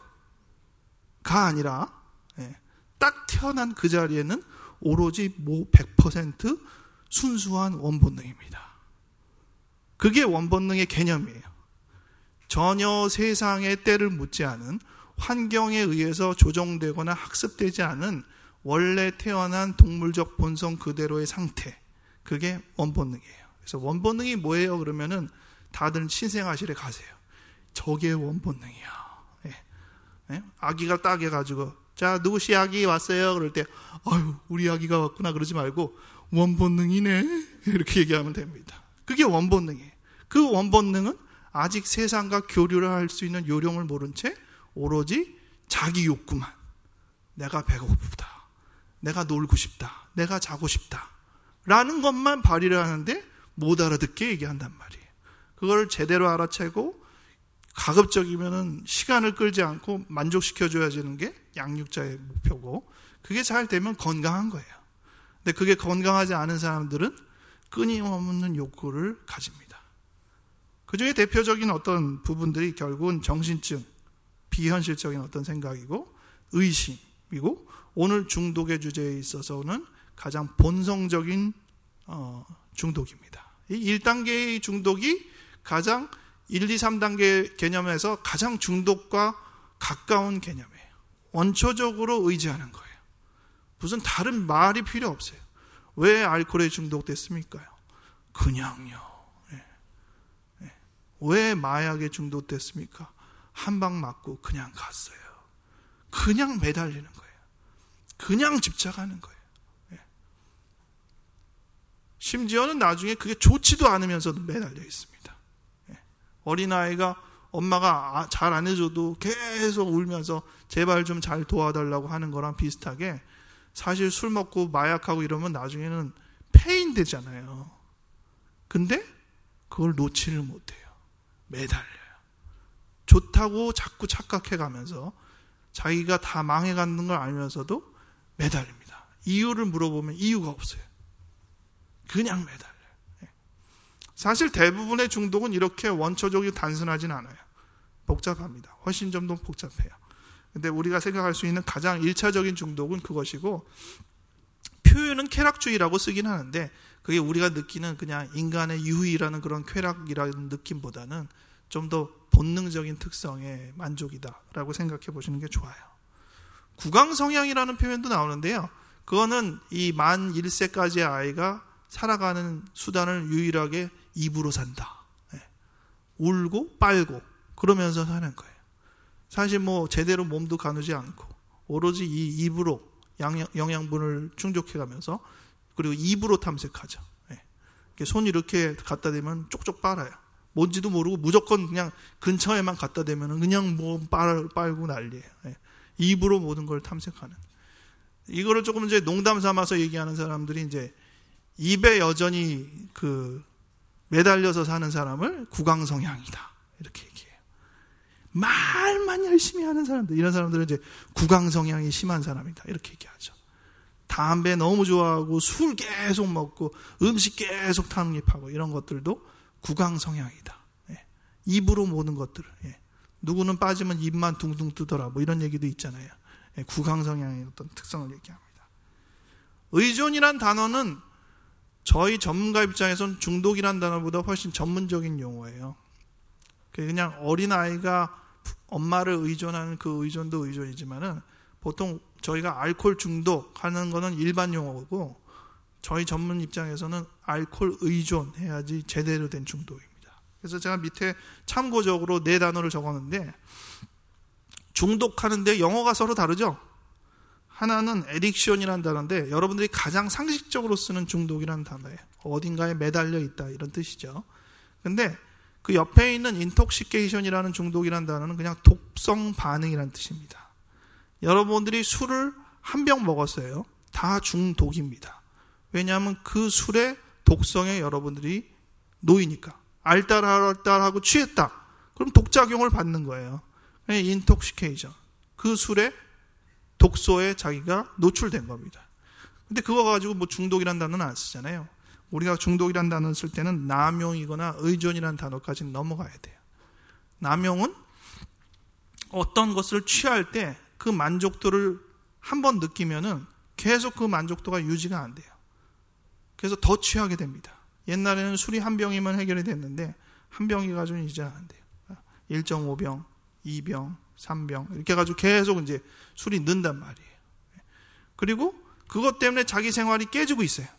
가 아니라 예. 딱 태어난 그 자리에는 오로지 백 퍼센트 순수한 원본능입니다. 그게 원본능의 개념이에요. 전혀 세상의 때를 묻지 않은, 환경에 의해서 조정되거나 학습되지 않은 원래 태어난 동물적 본성 그대로의 상태, 그게 원본능이에요. 그래서 원본능이 뭐예요? 그러면은 다들 신생아실에 가세요. 저게 원본능이야. 예. 예? 아기가 딱 해가지고 자, 누구시 아기 왔어요? 그럴 때 아유, 우리 아기가 왔구나 그러지 말고 원본능이네, 이렇게 얘기하면 됩니다. 그게 원본능이에요. 그 원본능은 아직 세상과 교류를 할 수 있는 요령을 모른 채 오로지 자기 욕구만, 내가 배고프다, 내가 놀고 싶다, 내가 자고 싶다 라는 것만 발휘를 하는데 못 알아듣게 얘기한단 말이에요. 그걸 제대로 알아채고 가급적이면은 시간을 끌지 않고 만족시켜줘야 되는 게 양육자의 목표고, 그게 잘 되면 건강한 거예요. 근데 그게 건강하지 않은 사람들은 끊임없는 욕구를 가집니다. 그 중에 대표적인 어떤 부분들이 결국은 정신증, 비현실적인 어떤 생각이고 의심이고, 오늘 중독의 주제에 있어서는 가장 본성적인 어, 중독입니다. 이 일 단계의 중독이 가장 일, 이, 삼 단계 개념에서 가장 중독과 가까운 개념이에요. 원초적으로 의지하는 거예요. 무슨 다른 말이 필요 없어요. 왜 알코올에 중독됐습니까? 그냥요. 예. 예. 왜 마약에 중독됐습니까? 한 방 맞고 그냥 갔어요. 그냥 매달리는 거예요. 그냥 집착하는 거예요. 예. 심지어는 나중에 그게 좋지도 않으면서도 매달려 있습니다. 예. 어린아이가 엄마가 잘 안 해줘도 계속 울면서 제발 좀 잘 도와달라고 하는 거랑 비슷하게, 사실 술 먹고 마약하고 이러면 나중에는 폐인 되잖아요. 근데 그걸 놓지를 못해요. 매달려요. 좋다고 자꾸 착각해가면서 자기가 다 망해가는 걸 알면서도 매달립니다. 이유를 물어보면 이유가 없어요. 그냥 매달려요. 사실 대부분의 중독은 이렇게 원초적이고 단순하진 않아요. 복잡합니다. 훨씬 좀 더 복잡해요. 근데 우리가 생각할 수 있는 가장 일차적인 중독은 그것이고, 표현은 쾌락주의라고 쓰긴 하는데 그게 우리가 느끼는 그냥 인간의 유의라는 그런 쾌락이라는 느낌보다는 좀 더 본능적인 특성의 만족이다라고 생각해 보시는 게 좋아요. 구강성향이라는 표현도 나오는데요. 그거는 이 만 일 세까지의 아이가 살아가는 수단을 유일하게 입으로 산다. 네. 울고 빨고 그러면서 사는 거예요. 사실 뭐 제대로 몸도 가누지 않고 오로지 이 입으로 영양, 영양분을 충족해가면서, 그리고 입으로 탐색하죠. 네. 손 이렇게 갖다 대면 쪽쪽 빨아요. 뭔지도 모르고 무조건 그냥 근처에만 갖다 대면 그냥 뭐 빨, 빨고 난리예요. 네. 입으로 모든 걸 탐색하는. 이거를 조금 이제 농담 삼아서 얘기하는 사람들이 이제 입에 여전히 그 매달려서 사는 사람을 구강성향이다, 이렇게 얘기해요. 말만 열심히 하는 사람들, 이런 사람들은 이제 구강 성향이 심한 사람이다, 이렇게 얘기하죠. 담배 너무 좋아하고 술 계속 먹고 음식 계속 탐입하고 이런 것들도 구강 성향이다. 예. 입으로 모든 것들을. 예. 누구는 빠지면 입만 둥둥 뜨더라, 뭐 이런 얘기도 있잖아요. 예. 구강 성향의 어떤 특성을 얘기합니다. 의존이란 단어는 저희 전문가 입장에서는 중독이란 단어보다 훨씬 전문적인 용어예요. 그냥 어린아이가 엄마를 의존하는 그 의존도 의존이지만은 보통 저희가 알코올 중독하는 거는 일반 용어고 저희 전문 입장에서는 알코올 의존해야지 제대로 된 중독입니다. 그래서 제가 밑에 참고적으로 네 단어를 적었는데, 중독하는데 영어가 서로 다르죠? 하나는 에딕션이라는 단어인데 여러분들이 가장 상식적으로 쓰는 중독이라는 단어예요. 어딘가에 매달려 있다, 이런 뜻이죠. 근데 그 옆에 있는 인톡시케이션이라는 중독이라는 단어는 그냥 독성 반응이라는 뜻입니다. 여러분들이 술을 한 병 먹었어요. 다 중독입니다. 왜냐하면 그 술의 독성에 여러분들이 놓이니까. 알딸알딸하고 취했다. 그럼 독작용을 받는 거예요. 인톡시케이션. 그 술의 독소에 자기가 노출된 겁니다. 근데 그거 가지고 뭐 중독이란 단어는 안 쓰잖아요. 우리가 중독이란 단어를 쓸 때는 남용이거나 의존이란 단어까지 넘어가야 돼요. 남용은 어떤 것을 취할 때 그 만족도를 한번 느끼면은 계속 그 만족도가 유지가 안 돼요. 그래서 더 취하게 됩니다. 옛날에는 술이 한 병이면 해결이 됐는데 한 병이 가지고는 이제 안 돼요. 일 점 오 병, 이 병, 삼 병 이렇게 가지고 계속 이제 술이 는단 말이에요. 그리고 그것 때문에 자기 생활이 깨지고 있어요.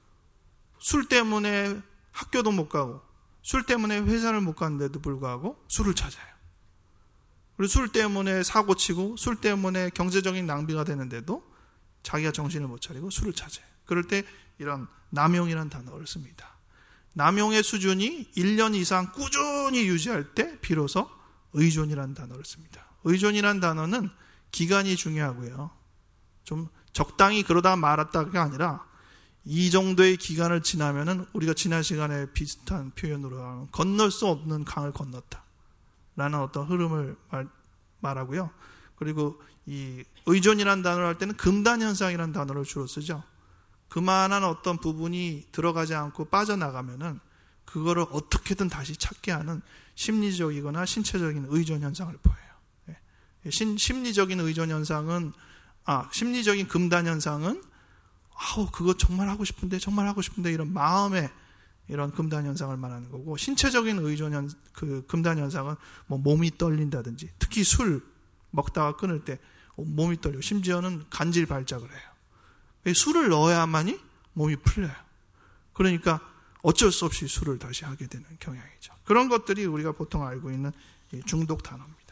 술 때문에 학교도 못 가고 술 때문에 회사를 못 가는데도 불구하고 술을 찾아요. 그리고 술 때문에 사고치고 술 때문에 경제적인 낭비가 되는데도 자기가 정신을 못 차리고 술을 찾아요. 그럴 때 이런 남용이라는 단어를 씁니다. 남용의 수준이 일 년 이상 꾸준히 유지할 때 비로소 의존이라는 단어를 씁니다. 의존이라는 단어는 기간이 중요하고요. 좀 적당히 그러다 말았다가 아니라 이 정도의 기간을 지나면은 우리가 지난 시간에 비슷한 표현으로 하면 건널 수 없는 강을 건넜다 라는 어떤 흐름을 말, 말하고요. 그리고 이 의존이라는 단어를 할 때는 금단현상이라는 단어를 주로 쓰죠. 그만한 어떤 부분이 들어가지 않고 빠져나가면은 그거를 어떻게든 다시 찾게 하는 심리적이거나 신체적인 의존 현상을 보여요. 신, 심리적인 의존 현상은, 아, 심리적인 금단 현상은, 아우, 그거 정말 하고 싶은데, 정말 하고 싶은데, 이런 마음의 이런 금단 현상을 말하는 거고, 신체적인 의존 현, 그 금단 현상은 뭐 몸이 떨린다든지, 특히 술 먹다가 끊을 때 몸이 떨리고, 심지어는 간질 발작을 해요. 술을 넣어야만이 몸이 풀려요. 그러니까 어쩔 수 없이 술을 다시 하게 되는 경향이죠. 그런 것들이 우리가 보통 알고 있는 중독 단어입니다.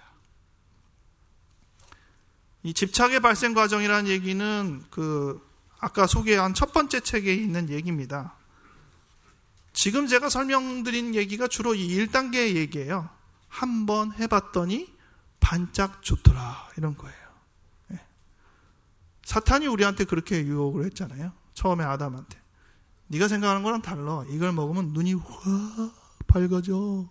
이 집착의 발생 과정이라는 얘기는 그 아까 소개한 첫 번째 책에 있는 얘기입니다. 지금 제가 설명드린 얘기가 주로 이 일 단계의 얘기예요. 한번 해봤더니 반짝 좋더라, 이런 거예요. 네. 사탄이 우리한테 그렇게 유혹을 했잖아요. 처음에 아담한테. 네가 생각하는 거랑 달라. 이걸 먹으면 눈이 확 밝아져.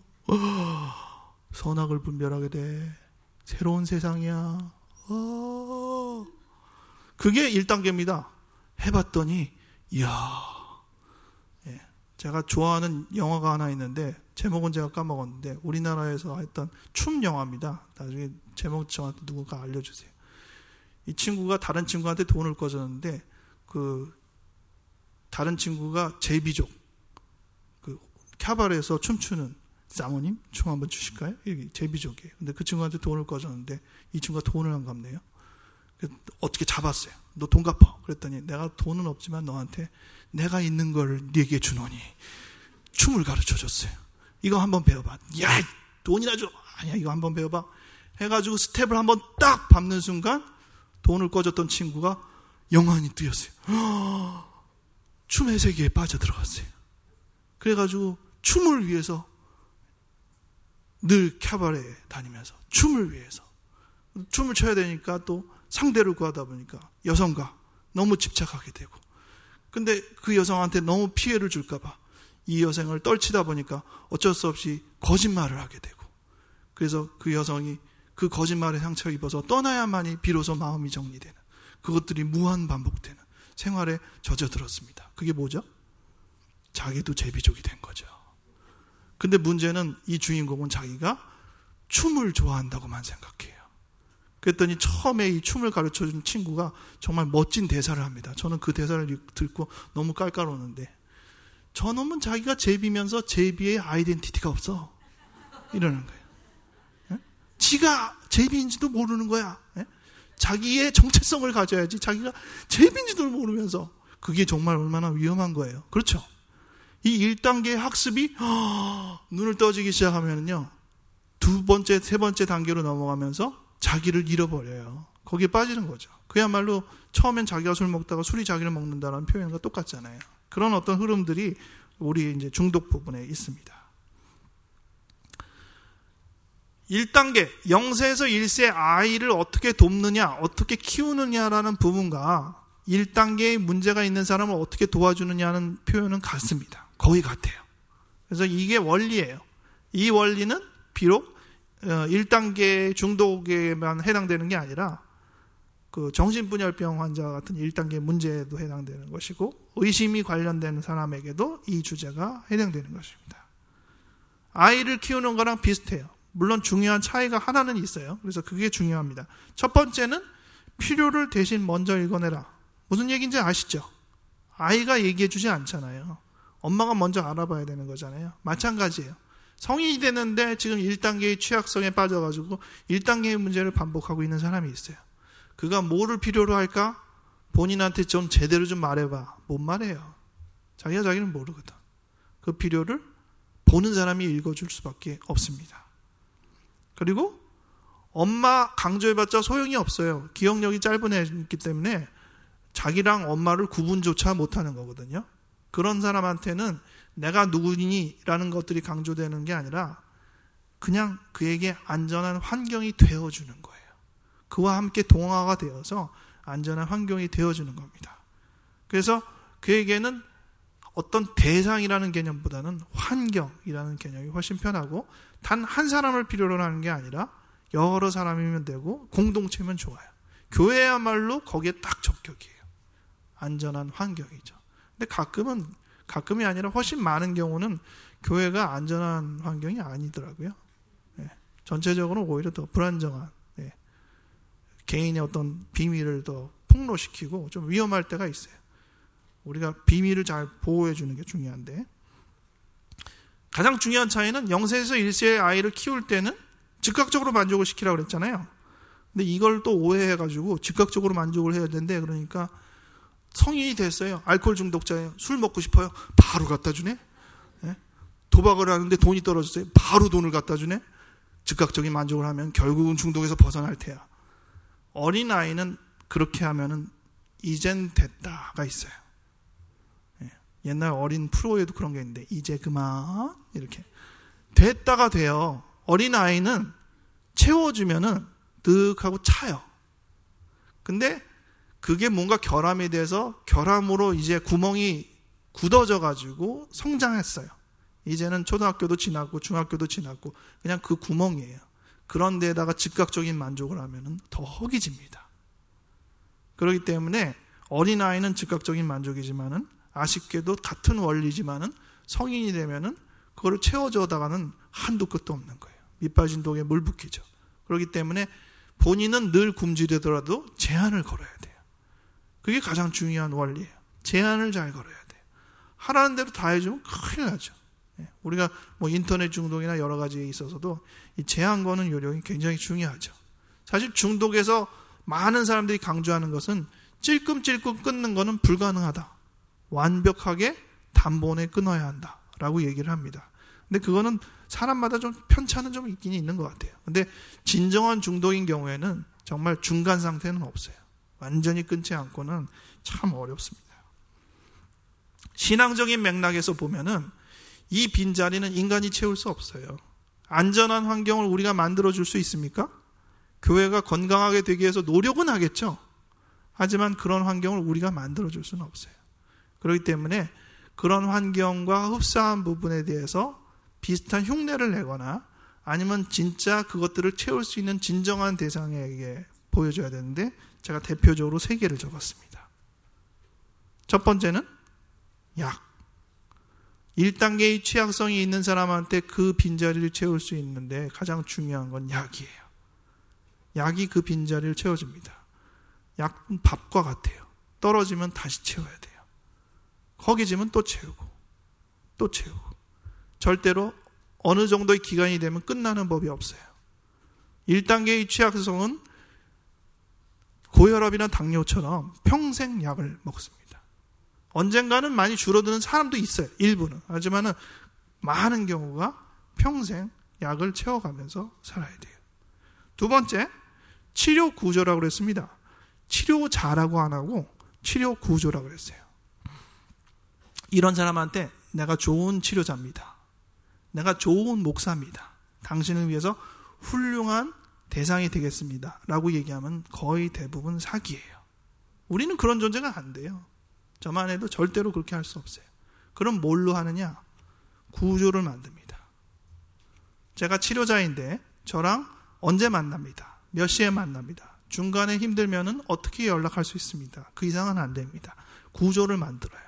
선악을 분별하게 돼. 새로운 세상이야. 어. 그게 일 단계입니다. 해봤더니 이야. 예. 제가 좋아하는 영화가 하나 있는데 제목은 제가 까먹었는데 우리나라에서 했던 춤 영화입니다. 나중에 제목 저한테 누군가 알려주세요. 이 친구가 다른 친구한테 돈을 꺼줬는데 그 다른 친구가 제비족 그 캬바레에서 춤추는 사모님 춤 한번 주실까요? 여기 제비족이에요. 근데 그 친구한테 돈을 꺼줬는데 이 친구가 돈을 안 갚네요. 어떻게 잡았어요. 너 돈 갚아. 그랬더니 내가 돈은 없지만 너한테 내가 있는 걸 네게 주노니 춤을 가르쳐줬어요. 이거 한번 배워봐. 야, 돈이나 줘. 아니야, 이거 한번 배워봐. 해가지고 스텝을 한번 딱 밟는 순간 돈을 꺼줬던 친구가 영안이 뜨였어요. 춤의 세계에 빠져들어갔어요. 그래가지고 춤을 위해서 늘 캬바레에 다니면서 춤을 위해서 춤을 춰야 되니까 또 상대를 구하다 보니까 여성과 너무 집착하게 되고, 근데 그 여성한테 너무 피해를 줄까봐 이 여성을 떨치다 보니까 어쩔 수 없이 거짓말을 하게 되고, 그래서 그 여성이 그 거짓말에 상처 입어서 떠나야만이 비로소 마음이 정리되는, 그것들이 무한 반복되는 생활에 젖어들었습니다. 그게 뭐죠? 자기도 제비족이 된 거죠. 근데 문제는 이 주인공은 자기가 춤을 좋아한다고만 생각해요. 그랬더니 처음에 이 춤을 가르쳐준 친구가 정말 멋진 대사를 합니다. 저는 그 대사를 듣고 너무 깔깔오는데, 저놈은 자기가 제비면서 제비의 아이덴티티가 없어, 이러는 거예요. 예? 지가 제비인지도 모르는 거야. 예? 자기의 정체성을 가져야지 자기가 제비인지도 모르면서. 그게 정말 얼마나 위험한 거예요. 그렇죠? 이 일 단계의 학습이 허, 눈을 떠지기 시작하면요, 두 번째, 세 번째 단계로 넘어가면서 자기를 잃어버려요. 거기에 빠지는 거죠. 그야말로 처음엔 자기가 술 먹다가 술이 자기를 먹는다는 표현과 똑같잖아요. 그런 어떤 흐름들이 우리 이제 중독 부분에 있습니다. 일 단계, 영세에서 일 세 아이를 어떻게 돕느냐, 어떻게 키우느냐라는 부분과 일 단계의 문제가 있는 사람을 어떻게 도와주느냐는 표현은 같습니다. 거의 같아요. 그래서 이게 원리예요. 이 원리는 비록 일 단계 중독에만 해당되는 게 아니라 그 정신분열병 환자 같은 일 단계 문제에도 해당되는 것이고, 의심이 관련되는 사람에게도 이 주제가 해당되는 것입니다. 아이를 키우는 거랑 비슷해요. 물론 중요한 차이가 하나는 있어요. 그래서 그게 중요합니다. 첫 번째는 필요를 대신 먼저 읽어내라. 무슨 얘기인지 아시죠? 아이가 얘기해 주지 않잖아요. 엄마가 먼저 알아봐야 되는 거잖아요. 마찬가지예요. 성인이 되는데 지금 일 단계의 취약성에 빠져가지고 일 단계의 문제를 반복하고 있는 사람이 있어요. 그가 뭐를 필요로 할까? 본인한테 좀 제대로 좀 말해봐. 못 말해요. 자기가 자기는 모르거든. 그 필요를 보는 사람이 읽어줄 수밖에 없습니다. 그리고 엄마 강조해봤자 소용이 없어요. 기억력이 짧은 애이기 때문에 자기랑 엄마를 구분조차 못하는 거거든요. 그런 사람한테는 내가 누구니? 라는 것들이 강조되는 게 아니라 그냥 그에게 안전한 환경이 되어주는 거예요. 그와 함께 동화가 되어서 안전한 환경이 되어주는 겁니다. 그래서 그에게는 어떤 대상이라는 개념보다는 환경이라는 개념이 훨씬 편하고, 단 한 사람을 필요로 하는 게 아니라 여러 사람이면 되고 공동체면 좋아요. 교회야말로 거기에 딱 적격이에요. 안전한 환경이죠. 근데 가끔은, 가끔이 아니라 훨씬 많은 경우는 교회가 안전한 환경이 아니더라고요. 네. 전체적으로 오히려 더 불안정한, 네. 개인의 어떤 비밀을 더 폭로시키고 좀 위험할 때가 있어요. 우리가 비밀을 잘 보호해 주는 게 중요한데, 가장 중요한 차이는 영세에서 일 세의 아이를 키울 때는 즉각적으로 만족을 시키라고 그랬잖아요. 근데 이걸 또 오해해가지고 즉각적으로 만족을 해야 되는데, 그러니까 성인이 됐어요. 알코올 중독자예요. 술 먹고 싶어요. 바로 갖다 주네. 네? 도박을 하는데 돈이 떨어졌어요. 바로 돈을 갖다 주네. 즉각적인 만족을 하면 결국은 중독에서 벗어날 테야. 어린아이는 그렇게 하면은 이젠 됐다가 있어요. 네. 옛날 어린 프로에도 그런 게 있는데, 이제 그만 이렇게 됐다가 돼요. 어린아이는 채워주면은 득 하고 차요. 근데 그게 뭔가 결함이 돼서 결함으로 이제 구멍이 굳어져 가지고 성장했어요. 이제는 초등학교도 지났고 중학교도 지났고 그냥 그 구멍이에요. 그런 데에다가 즉각적인 만족을 하면은 더 허기집니다. 그렇기 때문에 어린아이는 즉각적인 만족이지만은, 아쉽게도 같은 원리지만은 성인이 되면은 그거를 채워줘다가는 한도 끝도 없는 거예요. 밑 빠진 독에 물 붓기죠. 그렇기 때문에 본인은 늘 굶주리더라도 제한을 걸어야 돼요. 그게 가장 중요한 원리예요. 제한을 잘 걸어야 돼요. 하라는 대로 다 해주면 큰일 나죠. 우리가 뭐 인터넷 중독이나 여러 가지에 있어서도 이 제한 거는 요령이 굉장히 중요하죠. 사실 중독에서 많은 사람들이 강조하는 것은 찔끔찔끔 끊는 거는 불가능하다. 완벽하게 단번에 끊어야 한다라고 얘기를 합니다. 근데 그거는 사람마다 좀 편차는 좀 있긴 있는 것 같아요. 근데 진정한 중독인 경우에는 정말 중간 상태는 없어요. 완전히 끊지 않고는 참 어렵습니다. 신앙적인 맥락에서 보면은 이 빈자리는 인간이 채울 수 없어요. 안전한 환경을 우리가 만들어줄 수 있습니까? 교회가 건강하게 되기 위해서 노력은 하겠죠. 하지만 그런 환경을 우리가 만들어줄 수는 없어요. 그렇기 때문에 그런 환경과 흡사한 부분에 대해서 비슷한 흉내를 내거나 아니면 진짜 그것들을 채울 수 있는 진정한 대상에게 보여줘야 되는데 제가 대표적으로 세 개를 적었습니다. 첫 번째는 약. 일 단계의 취약성이 있는 사람한테 그 빈자리를 채울 수 있는데 가장 중요한 건 약이에요. 약이 그 빈자리를 채워줍니다. 약은 밥과 같아요. 떨어지면 다시 채워야 돼요. 허기지면 또 채우고 또 채우고 절대로 어느 정도의 기간이 되면 끝나는 법이 없어요. 일 단계의 취약성은 고혈압이나 당뇨처럼 평생 약을 먹습니다. 언젠가는 많이 줄어드는 사람도 있어요. 일부는. 하지만 많은 경우가 평생 약을 채워가면서 살아야 돼요. 두 번째, 치료 구조라고 그랬습니다. 치료자라고 안 하고 치료 구조라고 그랬어요. 이런 사람한테 내가 좋은 치료자입니다. 내가 좋은 목사입니다. 당신을 위해서 훌륭한 대상이 되겠습니다. 라고 얘기하면 거의 대부분 사기예요. 우리는 그런 존재가 안 돼요. 저만 해도 절대로 그렇게 할 수 없어요. 그럼 뭘로 하느냐? 구조를 만듭니다. 제가 치료자인데 저랑 언제 만납니다. 몇 시에 만납니다. 중간에 힘들면은 어떻게 연락할 수 있습니다. 그 이상은 안 됩니다. 구조를 만들어요.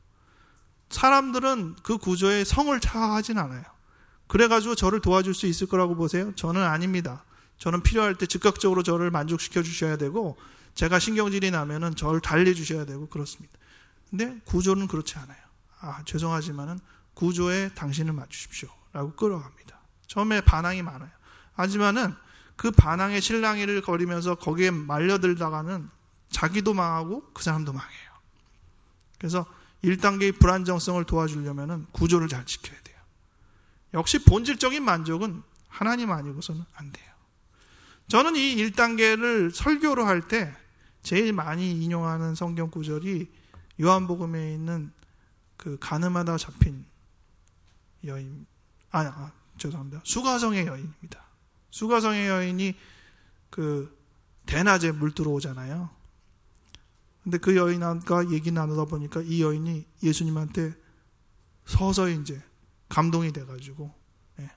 사람들은 그 구조에 성을 차하진 않아요. 그래가지고 저를 도와줄 수 있을 거라고 보세요? 저는 아닙니다. 저는 필요할 때 즉각적으로 저를 만족시켜 주셔야 되고 제가 신경질이 나면은 저를 달래주셔야 되고 그렇습니다. 근데 구조는 그렇지 않아요. 아, 죄송하지만은 구조에 당신을 맞추십시오. 라고 끌어갑니다. 처음에 반항이 많아요. 하지만은 그 반항의 실랑이를 거리면서 거기에 말려들다가는 자기도 망하고 그 사람도 망해요. 그래서 일 단계의 불안정성을 도와주려면은 구조를 잘 지켜야 돼요. 역시 본질적인 만족은 하나님 아니고서는 안 돼요. 저는 이 일 단계를 설교로 할 때 제일 많이 인용하는 성경 구절이 요한복음에 있는 그 가늠하다 잡힌 여인, 아, 아 죄송합니다. 수가성의 여인입니다. 수가성의 여인이 그 대낮에 물 들어오잖아요. 근데 그 여인과 얘기 나누다 보니까 이 여인이 예수님한테 서서히 이제 감동이 돼가지고, 예.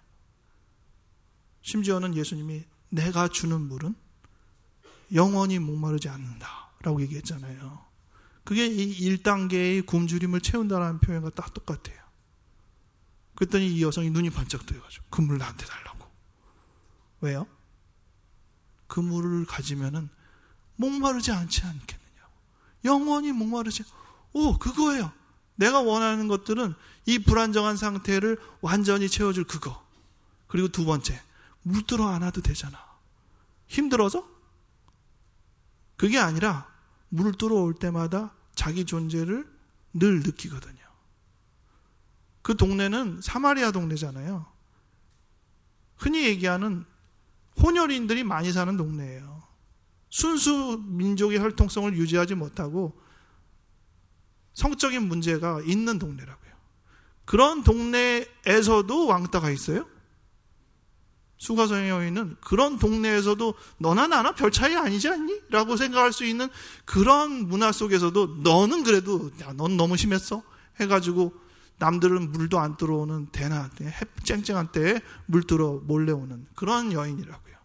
심지어는 예수님이 내가 주는 물은 영원히 목마르지 않는다라고 얘기했잖아요. 그게 이 일 단계의 굶주림을 채운다라는 표현과 딱 똑같아요. 그랬더니 이 여성이 눈이 반짝 뜨여가지고 그 물 나한테 달라고. 왜요? 그 물을 가지면은 목마르지 않지 않겠느냐고. 영원히 목마르지. 오, 그거예요. 내가 원하는 것들은 이 불안정한 상태를 완전히 채워줄 그거. 그리고 두 번째, 물 들어 안아도 되잖아. 힘들어서? 그게 아니라 물 들어올 때마다 자기 존재를 늘 느끼거든요. 그 동네는 사마리아 동네잖아요. 흔히 얘기하는 혼혈인들이 많이 사는 동네예요. 순수 민족의 혈통성을 유지하지 못하고 성적인 문제가 있는 동네라고요. 그런 동네에서도 왕따가 있어요? 수가성의 여인은 그런 동네에서도 너나 나나 별 차이 아니지 않니? 라고 생각할 수 있는 그런 문화 속에서도 너는 그래도 야, 넌 너무 심했어? 해가지고 남들은 물도 안 들어오는 대낮 쨍쨍한 때에 물 들어 몰래 오는 그런 여인이라고요.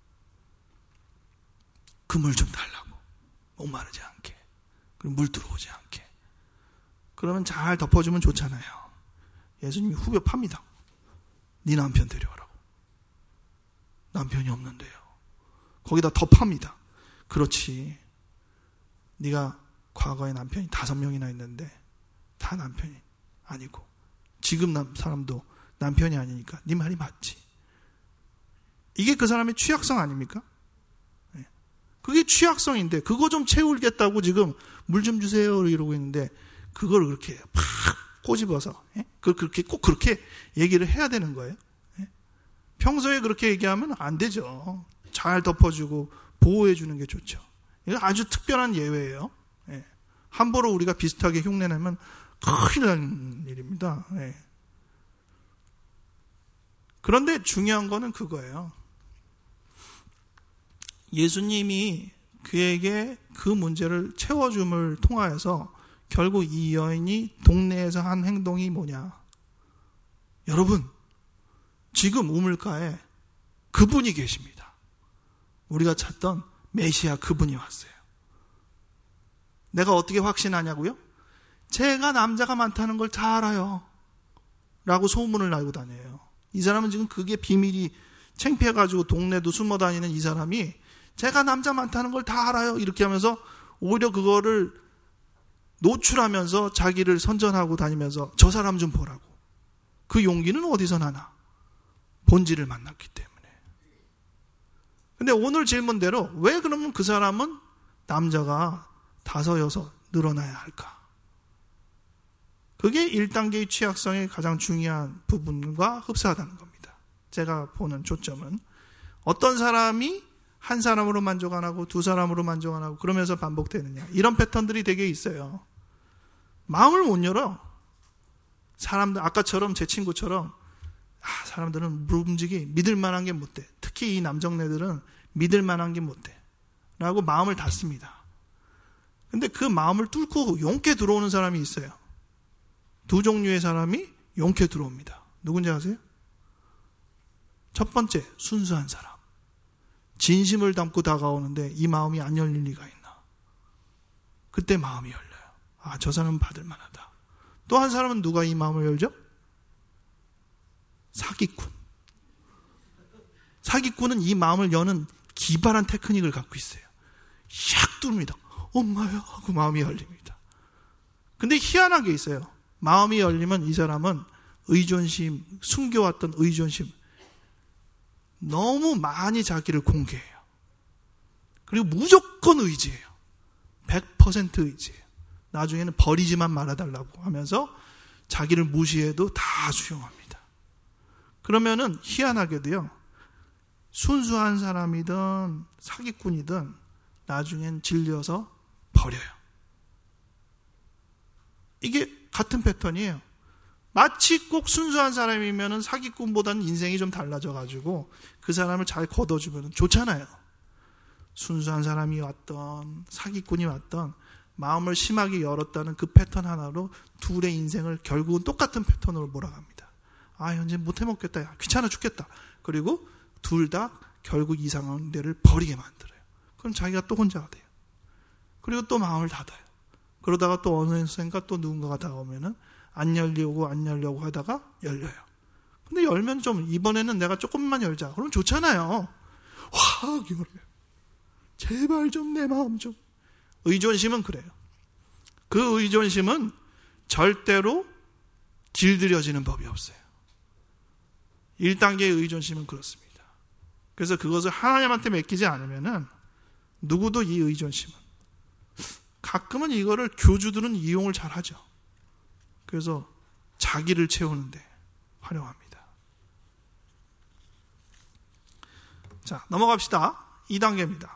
그 물 좀 달라고. 목마르지 않게. 그리고 물 들어오지 않게. 그러면 잘 덮어주면 좋잖아요. 예수님이 후벼 팝니다. 네 남편 데려오라고. 남편이 없는데요. 거기다 더 팝니다. 그렇지. 네가 과거에 남편이 다섯 명이나 있는데 다 남편이 아니고 지금 남 사람도 남편이 아니니까 네 말이 맞지. 이게 그 사람의 취약성 아닙니까? 네. 그게 취약성인데 그거 좀 채우겠다고 지금 물 좀 주세요 이러고 있는데 그걸 그렇게 팍 꼬집어서 예? 그걸 그렇게 꼭 그렇게 얘기를 해야 되는 거예요. 예? 평소에 그렇게 얘기하면 안 되죠. 잘 덮어주고 보호해 주는 게 좋죠. 이거 아주 특별한 예외예요. 예. 함부로 우리가 비슷하게 흉내내면 큰일 나는 일입니다. 예. 그런데 중요한 거는 그거예요. 예수님이 그에게 그 문제를 채워줌을 통하여서 결국 이 여인이 동네에서 한 행동이 뭐냐. 여러분, 지금 우물가에 그분이 계십니다. 우리가 찾던 메시아 그분이 왔어요. 내가 어떻게 확신하냐고요? 제가 남자가 많다는 걸 다 알아요 라고 소문을 나고 다녀요. 이 사람은 지금 그게 비밀이 창피해가지고 동네도 숨어 다니는 이 사람이 제가 남자 많다는 걸 다 알아요 이렇게 하면서 오히려 그거를 노출하면서 자기를 선전하고 다니면서 저 사람 좀 보라고. 그 용기는 어디서 나나? 본질을 만났기 때문에. 근데 오늘 질문대로 왜 그러면 그 사람은 남자가 다섯 여섯 늘어나야 할까? 그게 일 단계의 취약성의 가장 중요한 부분과 흡사하다는 겁니다. 제가 보는 초점은 어떤 사람이 한 사람으로 만족 안 하고 두 사람으로 만족 안 하고 그러면서 반복되느냐. 이런 패턴들이 되게 있어요. 마음을 못 열어. 사람들, 아까처럼 제 친구처럼 아, 사람들은 무름지기 믿을 만한 게 못 돼. 특히 이 남정네들은 믿을 만한 게 못 돼. 라고 마음을 닫습니다. 근데 그 마음을 뚫고 용케 들어오는 사람이 있어요. 두 종류의 사람이 용케 들어옵니다. 누군지 아세요? 첫 번째, 순수한 사람. 진심을 담고 다가오는데 이 마음이 안 열릴 리가 있나. 그때 마음이 열려요. 아, 저 사람은 받을 만하다. 또 한 사람은 누가 이 마음을 열죠? 사기꾼. 사기꾼은 이 마음을 여는 기발한 테크닉을 갖고 있어요. 샥 뚫습니다. 엄마야 하고 마음이 열립니다. 근데 희한한 게 있어요. 마음이 열리면 이 사람은 의존심, 숨겨왔던 의존심, 너무 많이 자기를 공개해요. 그리고 무조건 의지해요. 백 퍼센트 의지해요. 나중에는 버리지만 말아달라고 하면서 자기를 무시해도 다 수용합니다. 그러면은 희한하게도요, 순수한 사람이든 사기꾼이든 나중엔 질려서 버려요. 이게 같은 패턴이에요. 마치 꼭 순수한 사람이면 사기꾼보다는 인생이 좀 달라져가지고 그 사람을 잘 걷어주면 좋잖아요. 순수한 사람이 왔던 사기꾼이 왔던 마음을 심하게 열었다는 그 패턴 하나로 둘의 인생을 결국은 똑같은 패턴으로 몰아갑니다. 아, 현재 못해먹겠다. 야, 귀찮아 죽겠다. 그리고 둘 다 결국 이 상황들을 버리게 만들어요. 그럼 자기가 또 혼자가 돼요. 그리고 또 마음을 닫아요. 그러다가 또 어느 순간 또 누군가가 다가오면은 안 열려고 안 열려고 하다가 열려요. 근데 열면 좀 이번에는 내가 조금만 열자. 그럼 좋잖아요. 확 열어요. 제발 좀 내 마음 좀. 의존심은 그래요. 그 의존심은 절대로 길들여지는 법이 없어요. 일 단계의 의존심은 그렇습니다. 그래서 그것을 하나님한테 맡기지 않으면은 누구도 이 의존심은, 가끔은 이거를 교주들은 이용을 잘 하죠. 그래서 자기를 채우는데 활용합니다. 자, 넘어갑시다. 이 단계입니다.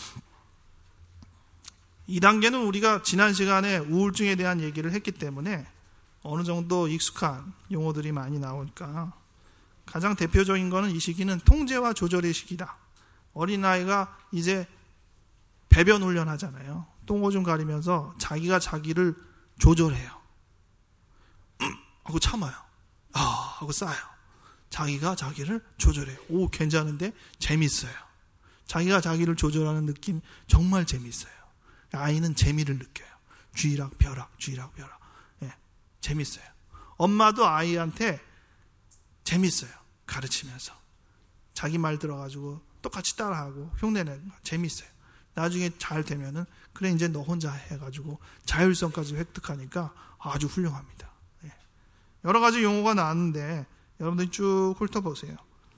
이 단계는 우리가 지난 시간에 우울증에 대한 얘기를 했기 때문에 어느 정도 익숙한 용어들이 많이 나오니까 가장 대표적인 거는 이 시기는 통제와 조절의 시기다. 어린아이가 이제 배변 훈련하잖아요. 똥오줌 가리면서 자기가 자기를 조절해요. 음, 하고 참아요. 아, 하고 싸요. 자기가 자기를 조절해요. 오, 괜찮은데? 재밌어요. 자기가 자기를 조절하는 느낌 정말 재밌어요. 아이는 재미를 느껴요. 쥐락 벼락 쥐락 벼락. 예, 재밌어요. 엄마도 아이한테 재밌어요. 가르치면서 자기 말 들어가지고 똑같이 따라하고 흉내내는 거 재밌어요. 나중에 잘 되면은 그래 이제 너 혼자 해가지고 자율성까지 획득하니까 아주 훌륭합니다. 예. 여러 가지 용어가 나왔는데 여러분들이 쭉 훑어보세요.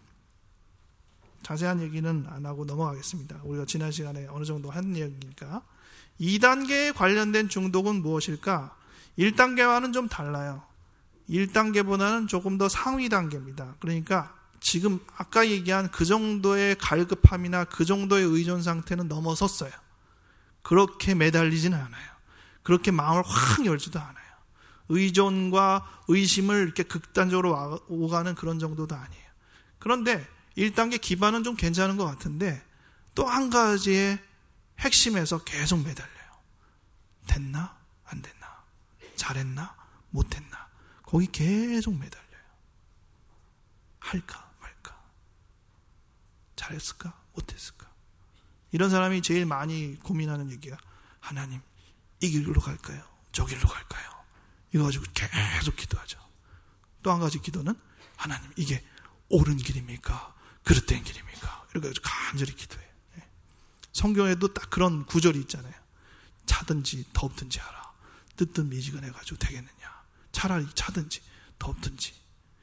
자세한 얘기는 안 하고 넘어가겠습니다. 우리가 지난 시간에 어느 정도 한 얘기니까. 이 단계에 관련된 중독은 무엇일까? 일 단계와는 좀 달라요. 일 단계보다는 조금 더 상위 단계입니다. 그러니까 지금 아까 얘기한 그 정도의 갈급함이나 그 정도의 의존 상태는 넘어섰어요. 그렇게 매달리지는 않아요. 그렇게 마음을 확 열지도 않아요. 의존과 의심을 이렇게 극단적으로 오가는 그런 정도도 아니에요. 그런데 일 단계 기반은 좀 괜찮은 것 같은데 또 한 가지의 핵심에서 계속 매달려요. 됐나? 안 됐나? 잘했나? 못했나? 거기 계속 매달려요. 할까 말까. 잘했을까? 못했을까? 이런 사람이 제일 많이 고민하는 얘기가 하나님 이 길로 갈까요? 저 길로 갈까요? 이거 가지고 계속 기도하죠. 또 한 가지 기도는 하나님 이게 옳은 길입니까? 그릇된 길입니까? 이렇게 가지고 간절히 기도해요. 성경에도 딱 그런 구절이 있잖아요. 차든지 덥든지 하라. 뜨뜻 미지근해가지고 되겠느냐. 차라리 차든지 덥든지.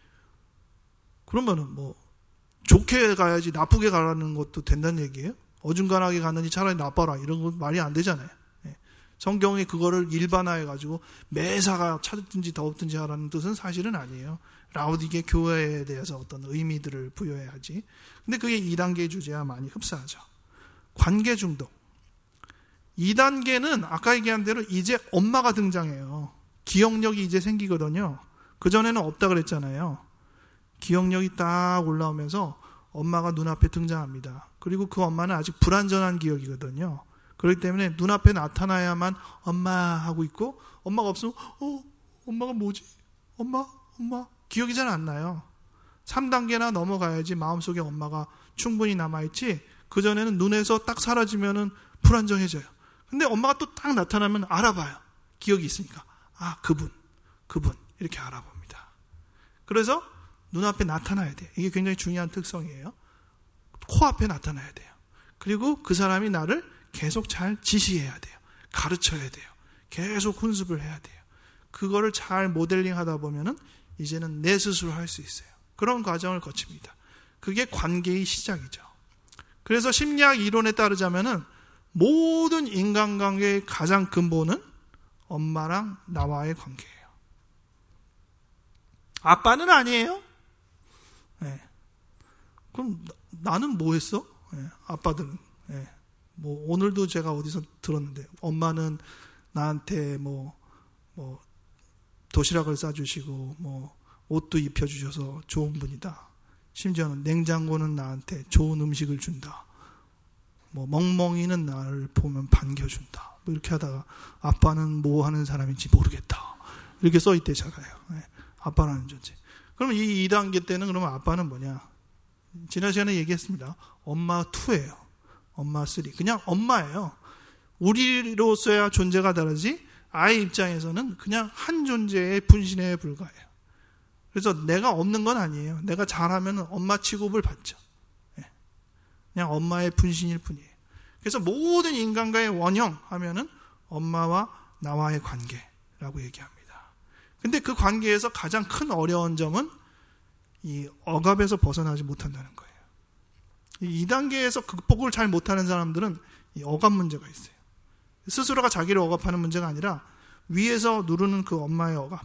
그러면은 뭐 좋게 가야지 나쁘게 가라는 것도 된다는 얘기예요? 어중간하게 갔는지 차라리 나빠라 이런 건 말이 안 되잖아요. 성경이 그거를 일반화해가지고 매사가 차든지 덥든지 하라는 뜻은 사실은 아니에요. 라오디게 교회에 대해서 어떤 의미들을 부여해야 하지. 근데 그게 이 단계 주제와 많이 흡사하죠. 관계 중독. 이 단계는 아까 얘기한 대로 이제 엄마가 등장해요. 기억력이 이제 생기거든요. 그전에는 없다 그랬잖아요. 기억력이 딱 올라오면서 엄마가 눈앞에 등장합니다. 그리고 그 엄마는 아직 불완전한 기억이거든요. 그렇기 때문에 눈앞에 나타나야만 엄마 하고 있고 엄마가 없으면 어? 엄마가 뭐지? 엄마? 엄마? 기억이 잘 안 나요. 삼 단계나 넘어가야지 마음속에 엄마가 충분히 남아있지 그전에는 눈에서 딱 사라지면은 불안정해져요. 근데 엄마가 또 딱 나타나면 알아봐요. 기억이 있으니까. 아, 그분, 그분 이렇게 알아봅니다. 그래서 눈앞에 나타나야 돼요. 이게 굉장히 중요한 특성이에요. 코앞에 나타나야 돼요. 그리고 그 사람이 나를 계속 잘 지시해야 돼요. 가르쳐야 돼요. 계속 훈습을 해야 돼요. 그거를 잘 모델링 하다 보면은 이제는 내 스스로 할 수 있어요. 그런 과정을 거칩니다. 그게 관계의 시작이죠. 그래서 심리학 이론에 따르자면은 모든 인간관계의 가장 근본은 엄마랑 나와의 관계예요. 아빠는 아니에요? 네. 그럼 나, 나는 뭐 했어? 네. 아빠들은. 네. 뭐 오늘도 제가 어디서 들었는데 엄마는 나한테 뭐, 뭐 도시락을 싸주시고 뭐 옷도 입혀주셔서 좋은 분이다. 심지어는 냉장고는 나한테 좋은 음식을 준다. 뭐 멍멍이는 나를 보면 반겨준다. 뭐 이렇게 하다가 아빠는 뭐 하는 사람인지 모르겠다. 이렇게 써 있대잖아요. 네. 아빠라는 존재. 그럼 이 이 단계 때는 그러면 아빠는 뭐냐? 지난 시간에 얘기했습니다. 엄마 이예요. 엄마 삼. 그냥 엄마예요. 우리로서야 존재가 다르지 아이 입장에서는 그냥 한 존재의 분신에 불과해요. 그래서 내가 없는 건 아니에요. 내가 잘하면 엄마 취급을 받죠. 그냥 엄마의 분신일 뿐이에요. 그래서 모든 인간과의 원형 하면은 엄마와 나와의 관계라고 얘기합니다. 근데 그 관계에서 가장 큰 어려운 점은 이 억압에서 벗어나지 못한다는 거예요. 이 단계에서 극복을 잘 못하는 사람들은 이 억압 문제가 있어요. 스스로가 자기를 억압하는 문제가 아니라 위에서 누르는 그 엄마의 억압.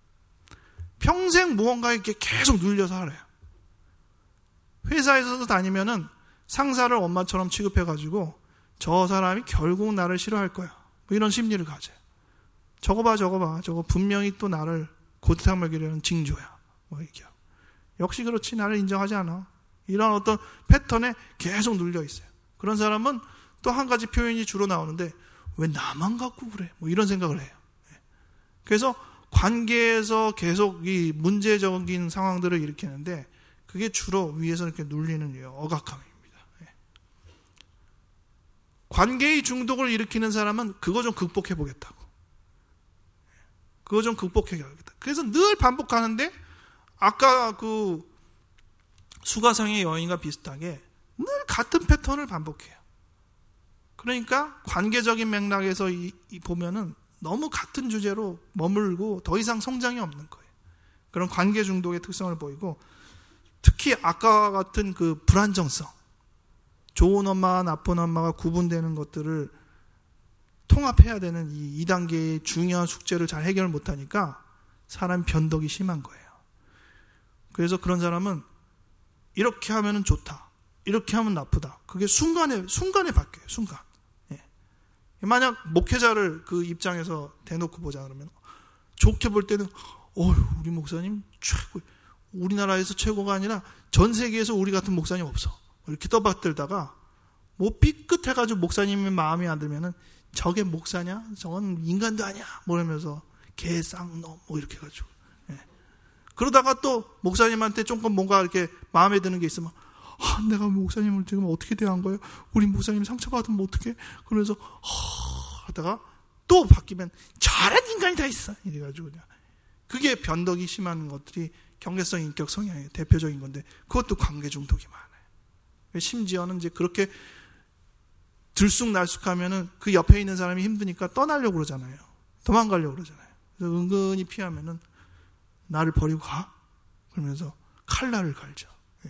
평생 무언가에 이렇게 계속 눌려서 살아요. 회사에서도 다니면은 상사를 엄마처럼 취급해가지고 저 사람이 결국 나를 싫어할 거야. 뭐 이런 심리를 가져요. 저거 봐, 저거 봐. 저거 분명히 또 나를 고탕 먹이려는 징조야. 뭐 얘기하고. 역시 그렇지. 나를 인정하지 않아. 이런 어떤 패턴에 계속 눌려 있어요. 그런 사람은 또 한 가지 표현이 주로 나오는데 왜 나만 갖고 그래? 뭐 이런 생각을 해요. 그래서 관계에서 계속 이 문제적인 상황들을 일으키는데 그게 주로 위에서 이렇게 눌리는 억압감입니다. 관계의 중독을 일으키는 사람은 그거 좀 극복해 보겠다고. 그거 좀 극복해 보겠다. 그래서 늘 반복하는데 아까 그 수가성의 여인과 비슷하게 늘 같은 패턴을 반복해요. 그러니까 관계적인 맥락에서 이, 이 보면은 너무 같은 주제로 머물고 더 이상 성장이 없는 거예요. 그런 관계 중독의 특성을 보이고 특히 아까 같은 그 불안정성, 좋은 엄마와 나쁜 엄마가 구분되는 것들을 통합해야 되는 이 이 단계의 중요한 숙제를 잘 해결 못하니까 사람 변덕이 심한 거예요. 그래서 그런 사람은 이렇게 하면 좋다, 이렇게 하면 나쁘다. 그게 순간에 순간에 바뀌어요. 순간. 예. 만약 목회자를 그 입장에서 대놓고 보자 그러면 좋게 볼 때는 어휴, 우리 목사님 최고, 우리나라에서 최고가 아니라 전 세계에서 우리 같은 목사님 없어. 이렇게 떠받들다가 뭐 삐끗해가지고 목사님의 마음에 안 들면은 저게 목사냐? 저건 인간도 아니야. 뭐 이러면서 개 쌍놈 뭐 이렇게 해가지고. 예. 그러다가 또 목사님한테 조금 뭔가 이렇게 마음에 드는 게 있으면 아, 내가 목사님을 지금 어떻게 대한 거예요? 우리 목사님 상처받으면 어떡해? 그러면서 하, 하다가 또 바뀌면 저런 인간이 다 있어. 이래가지고 그냥 그게 변덕이 심한 것들이 경계성 인격 성향의 대표적인 건데 그것도 관계 중독이 많아요. 심지어는 이제 그렇게 들쑥날쑥하면은 그 옆에 있는 사람이 힘드니까 떠나려고 그러잖아요. 도망가려고 그러잖아요. 그래서 은근히 피하면은 나를 버리고 가? 그러면서 칼날을 갈죠. 예.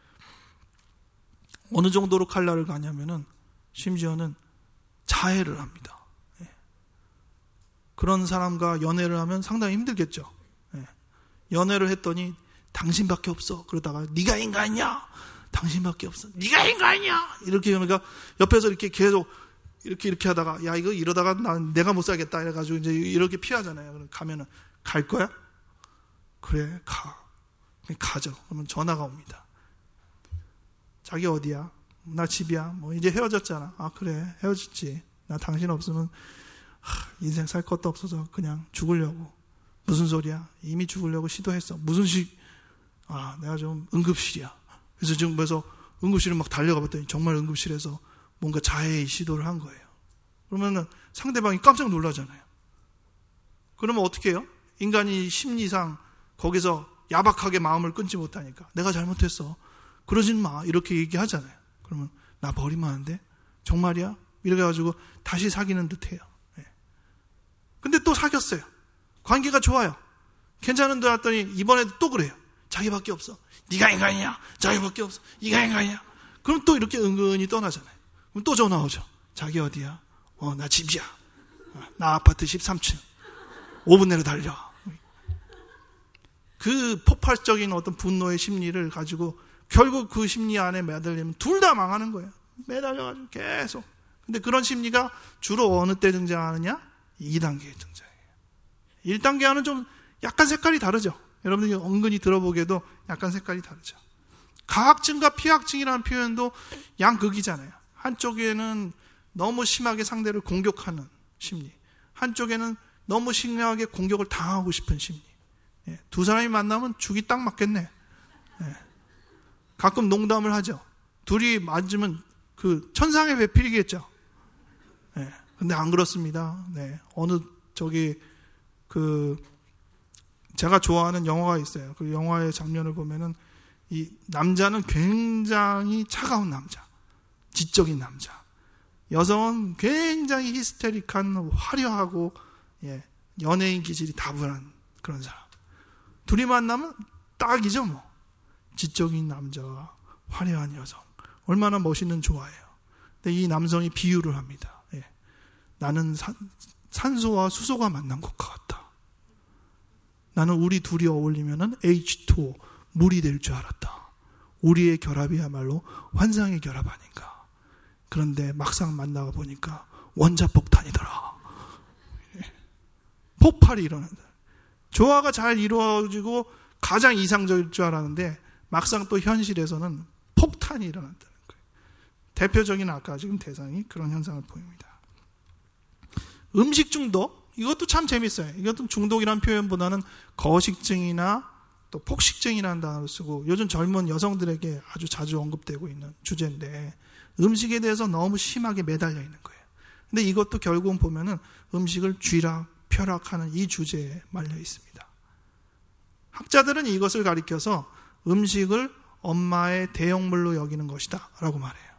어느 정도로 칼날을 가냐면은 심지어는 자해를 합니다. 예. 그런 사람과 연애를 하면 상당히 힘들겠죠. 예. 연애를 했더니 당신밖에 없어. 그러다가 네가 인간이냐? 당신밖에 없어. 네가 인간이냐? 이렇게 그러니까 옆에서 이렇게 계속 이렇게 이렇게 하다가 야 이거 이러다가 난 내가 못 살겠다 이래가지고 이제 이렇게 피하잖아요. 그럼 가면은 갈 거야? 그래 가. 가죠. 그러면 전화가 옵니다. 자기 어디야? 나 집이야. 뭐 이제 헤어졌잖아. 아 그래 헤어졌지. 나 당신 없으면 하, 인생 살 것도 없어서 그냥 죽으려고. 무슨 소리야? 이미 죽으려고 시도했어. 무슨 시? 아 내가 좀 응급실이야. 그래서 지금 그래서 응급실을 막 달려가 봤더니 정말 응급실에서 뭔가 자해의 시도를 한 거예요. 그러면은 상대방이 깜짝 놀라잖아요. 그러면 어떻게 해요? 인간이 심리상 거기서 야박하게 마음을 끊지 못하니까 내가 잘못했어. 그러진 마. 이렇게 얘기하잖아요. 그러면 나 버리면 안 돼? 정말이야? 이렇게 해가지고 다시 사귀는 듯해요. 네. 근데 또 사귀었어요. 관계가 좋아요. 괜찮은 줄 알았더니 이번에도 또 그래요. 자기밖에 없어. 네가 인간이야. 자기밖에 없어. 네가 인간이야. 그럼 또 이렇게 은근히 떠나잖아요. 그럼 또 전화 오죠. 자기 어디야? 어, 나 집이야. 나 아파트 십삼 층. 오 분 내로 달려. 그 폭발적인 어떤 분노의 심리를 가지고 결국 그 심리 안에 매달리면 둘 다 망하는 거예요. 매달려가지고 계속. 근데 그런 심리가 주로 어느 때 등장하느냐? 이 단계에 등장해요. 일 단계와는 좀 약간 색깔이 다르죠. 여러분들이 은근히 들어보기에도 약간 색깔이 다르죠. 가학증과 피학증이라는 표현도 양극이잖아요. 한쪽에는 너무 심하게 상대를 공격하는 심리, 한쪽에는 너무 심하게 공격을 당하고 싶은 심리. 예, 두 사람이 만나면 죽이 딱 맞겠네. 예, 가끔 농담을 하죠. 둘이 맞으면 그 천상의 배필이겠죠. 예, 근데 안 그렇습니다. 네, 어느 저기 그 제가 좋아하는 영화가 있어요. 그 영화의 장면을 보면은 이 남자는 굉장히 차가운 남자, 지적인 남자. 여성은 굉장히 히스테릭한 화려하고 예, 연예인 기질이 다분한 그런 사람. 둘이 만나면 딱이죠 뭐. 지적인 남자와 화려한 여성. 얼마나 멋있는 조화예요. 근데 이 남성이 비유를 합니다. 예. 나는 산, 산소와 수소가 만난 것 같다. 나는 우리 둘이 어울리면은 에이치 투 오, 물이 될 줄 알았다. 우리의 결합이야말로 환상의 결합 아닌가. 그런데 막상 만나가 보니까 원자폭탄이더라. 폭발이 일어난다. 조화가 잘 이루어지고 가장 이상적일 줄 알았는데 막상 또 현실에서는 폭탄이 일어난다는 거예요. 대표적인 아까 지금 대상이 그런 현상을 보입니다. 음식 중독, 이것도 참 재밌어요. 이것도 중독이라는 표현보다는 거식증이나 또 폭식증이라는 단어를 쓰고 요즘 젊은 여성들에게 아주 자주 언급되고 있는 주제인데 음식에 대해서 너무 심하게 매달려 있는 거예요. 근데 이것도 결국은 보면은 음식을 쥐락, 펴락하는 이 주제에 말려 있습니다. 학자들은 이것을 가리켜서 음식을 엄마의 대형물로 여기는 것이다 라고 말해요.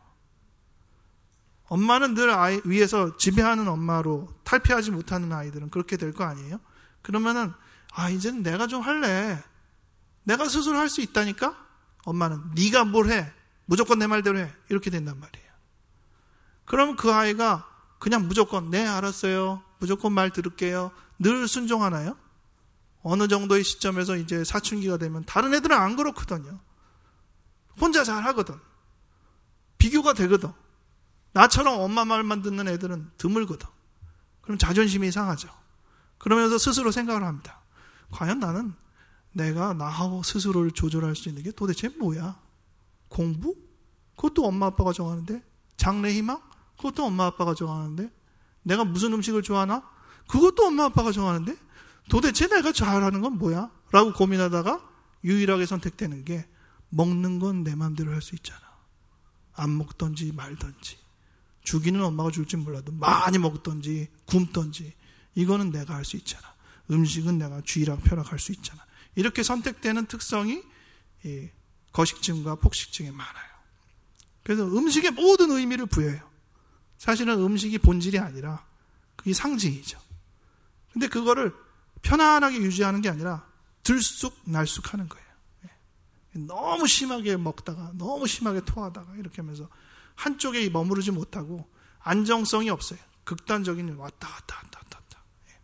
엄마는 늘 아이 위에서 지배하는 엄마로 탈피하지 못하는 아이들은 그렇게 될 거 아니에요? 그러면은 아 이제는 내가 좀 할래. 내가 스스로 할 수 있다니까? 엄마는 네가 뭘 해. 무조건 내 말대로 해. 이렇게 된단 말이에요. 그러면 그 아이가 그냥 무조건 네 알았어요. 무조건 말 들을게요. 늘 순종하나요? 어느 정도의 시점에서 이제 사춘기가 되면 다른 애들은 안 그렇거든요. 혼자 잘 하거든. 비교가 되거든. 나처럼 엄마 말만 듣는 애들은 드물거든. 그럼 자존심이 상하죠. 그러면서 스스로 생각을 합니다. 과연 나는 내가 나하고 스스로를 조절할 수 있는 게 도대체 뭐야? 공부? 그것도 엄마 아빠가 정하는데? 장래희망? 그것도 엄마 아빠가 정하는데? 내가 무슨 음식을 좋아하나? 그것도 엄마 아빠가 정하는데? 도대체 내가 잘하는 건 뭐야? 라고 고민하다가 유일하게 선택되는 게 먹는 건 내 마음대로 할 수 있잖아. 안 먹던지 말던지, 주기는 엄마가 줄지 몰라도 많이 먹던지 굶던지, 이거는 내가 할 수 있잖아. 음식은 내가 쥐락 펴락할 수 있잖아. 이렇게 선택되는 특성이 이 거식증과 폭식증에 많아요. 그래서 음식에 모든 의미를 부여해요. 사실은 음식이 본질이 아니라 그게 상징이죠. 근데 그거를 편안하게 유지하는 게 아니라 들쑥날쑥 하는 거예요. 너무 심하게 먹다가 너무 심하게 토하다가 이렇게 하면서 한쪽에 머무르지 못하고 안정성이 없어요. 극단적인 왔다 갔다 왔다 갔다 왔다.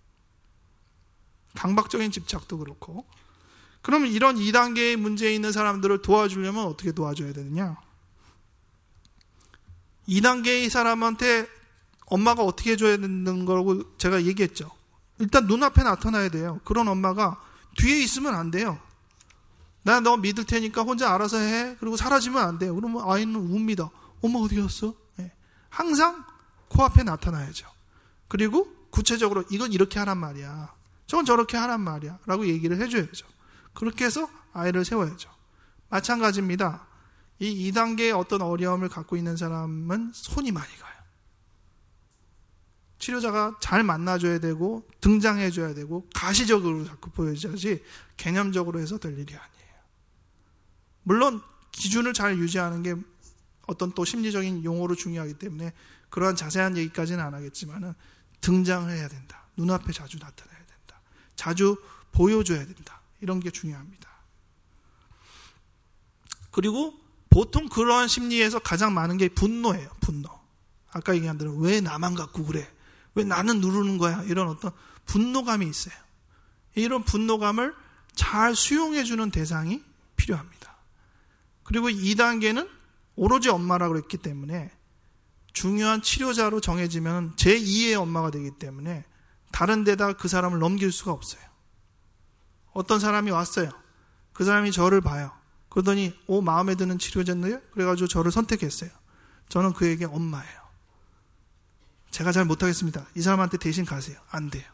강박적인 집착도 그렇고. 그러면 이런 이 단계의 문제에 있는 사람들을 도와주려면 어떻게 도와줘야 되느냐? 이 단계의 사람한테 엄마가 어떻게 해줘야 되는 거라고 제가 얘기했죠. 일단 눈앞에 나타나야 돼요. 그런 엄마가 뒤에 있으면 안 돼요. 나 너 믿을 테니까 혼자 알아서 해. 그리고 사라지면 안 돼요. 그러면 아이는 웁니다. 엄마 어디 갔어? 네. 항상 코앞에 나타나야죠. 그리고 구체적으로 이건 이렇게 하란 말이야, 저건 저렇게 하란 말이야 라고 얘기를 해줘야죠. 그렇게 해서 아이를 세워야죠. 마찬가지입니다. 이 이 단계의 어떤 어려움을 갖고 있는 사람은 손이 많이 가요. 치료자가 잘 만나줘야 되고 등장해줘야 되고 가시적으로 자꾸 보여줘야지 개념적으로 해서 될 일이 아니에요. 물론 기준을 잘 유지하는 게 어떤 또 심리적인 용어로 중요하기 때문에 그러한 자세한 얘기까지는 안 하겠지만은 등장을 해야 된다. 눈앞에 자주 나타나야 된다. 자주 보여줘야 된다. 이런 게 중요합니다. 그리고 보통 그러한 심리에서 가장 많은 게 분노예요. 분노. 아까 얘기한 대로 왜 나만 갖고 그래? 왜 나는 누르는 거야? 이런 어떤 분노감이 있어요. 이런 분노감을 잘 수용해주는 대상이 필요합니다. 그리고 이 단계는 오로지 엄마라고 그랬기 때문에 중요한 치료자로 정해지면 제이의 엄마가 되기 때문에 다른 데다 그 사람을 넘길 수가 없어요. 어떤 사람이 왔어요. 그 사람이 저를 봐요. 그러더니 오 마음에 드는 치료자인데요? 그래가지고 저를 선택했어요. 저는 그에게 엄마예요. 제가 잘 못하겠습니다. 이 사람한테 대신 가세요. 안 돼요.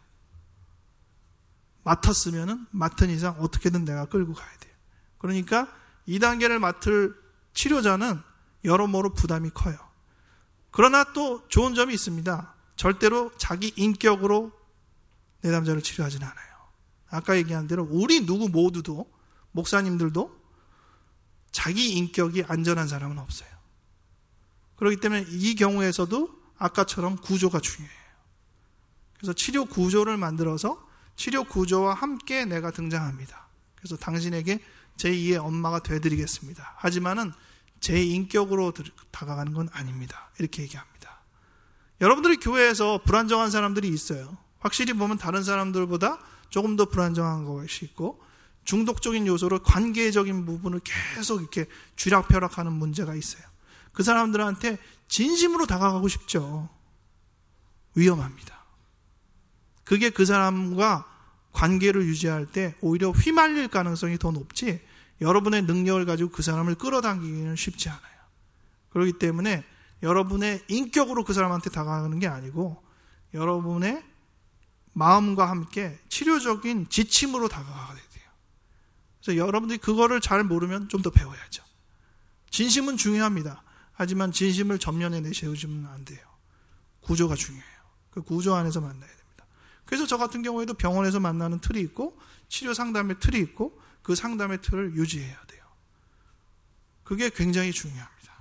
맡았으면은 맡은 이상 어떻게든 내가 끌고 가야 돼요. 그러니까 이 단계를 맡을 치료자는 여러모로 부담이 커요. 그러나 또 좋은 점이 있습니다. 절대로 자기 인격으로 내담자를 치료하지는 않아요. 아까 얘기한 대로 우리 누구 모두도, 목사님들도 자기 인격이 안전한 사람은 없어요. 그렇기 때문에 이 경우에서도 아까처럼 구조가 중요해요. 그래서 치료 구조를 만들어서 치료 구조와 함께 내가 등장합니다. 그래서 당신에게 제이의 엄마가 되어드리겠습니다. 하지만은 제 인격으로 다가가는 건 아닙니다. 이렇게 얘기합니다. 여러분들이 교회에서 불안정한 사람들이 있어요. 확실히 보면 다른 사람들보다 조금 더 불안정한 것이 있고 중독적인 요소로 관계적인 부분을 계속 이렇게 쥐락펴락하는 문제가 있어요. 그 사람들한테 진심으로 다가가고 싶죠. 위험합니다. 그게 그 사람과 관계를 유지할 때 오히려 휘말릴 가능성이 더 높지 여러분의 능력을 가지고 그 사람을 끌어당기기는 쉽지 않아요. 그렇기 때문에 여러분의 인격으로 그 사람한테 다가가는 게 아니고 여러분의 마음과 함께 치료적인 지침으로 다가가야 돼요. 그래서 여러분들이 그거를 잘 모르면 좀 더 배워야죠. 진심은 중요합니다. 하지만 진심을 전면에 내세우지면 안 돼요. 구조가 중요해요. 그 구조 안에서 만나야 됩니다. 그래서 저 같은 경우에도 병원에서 만나는 틀이 있고 치료 상담의 틀이 있고 그 상담의 틀을 유지해야 돼요. 그게 굉장히 중요합니다.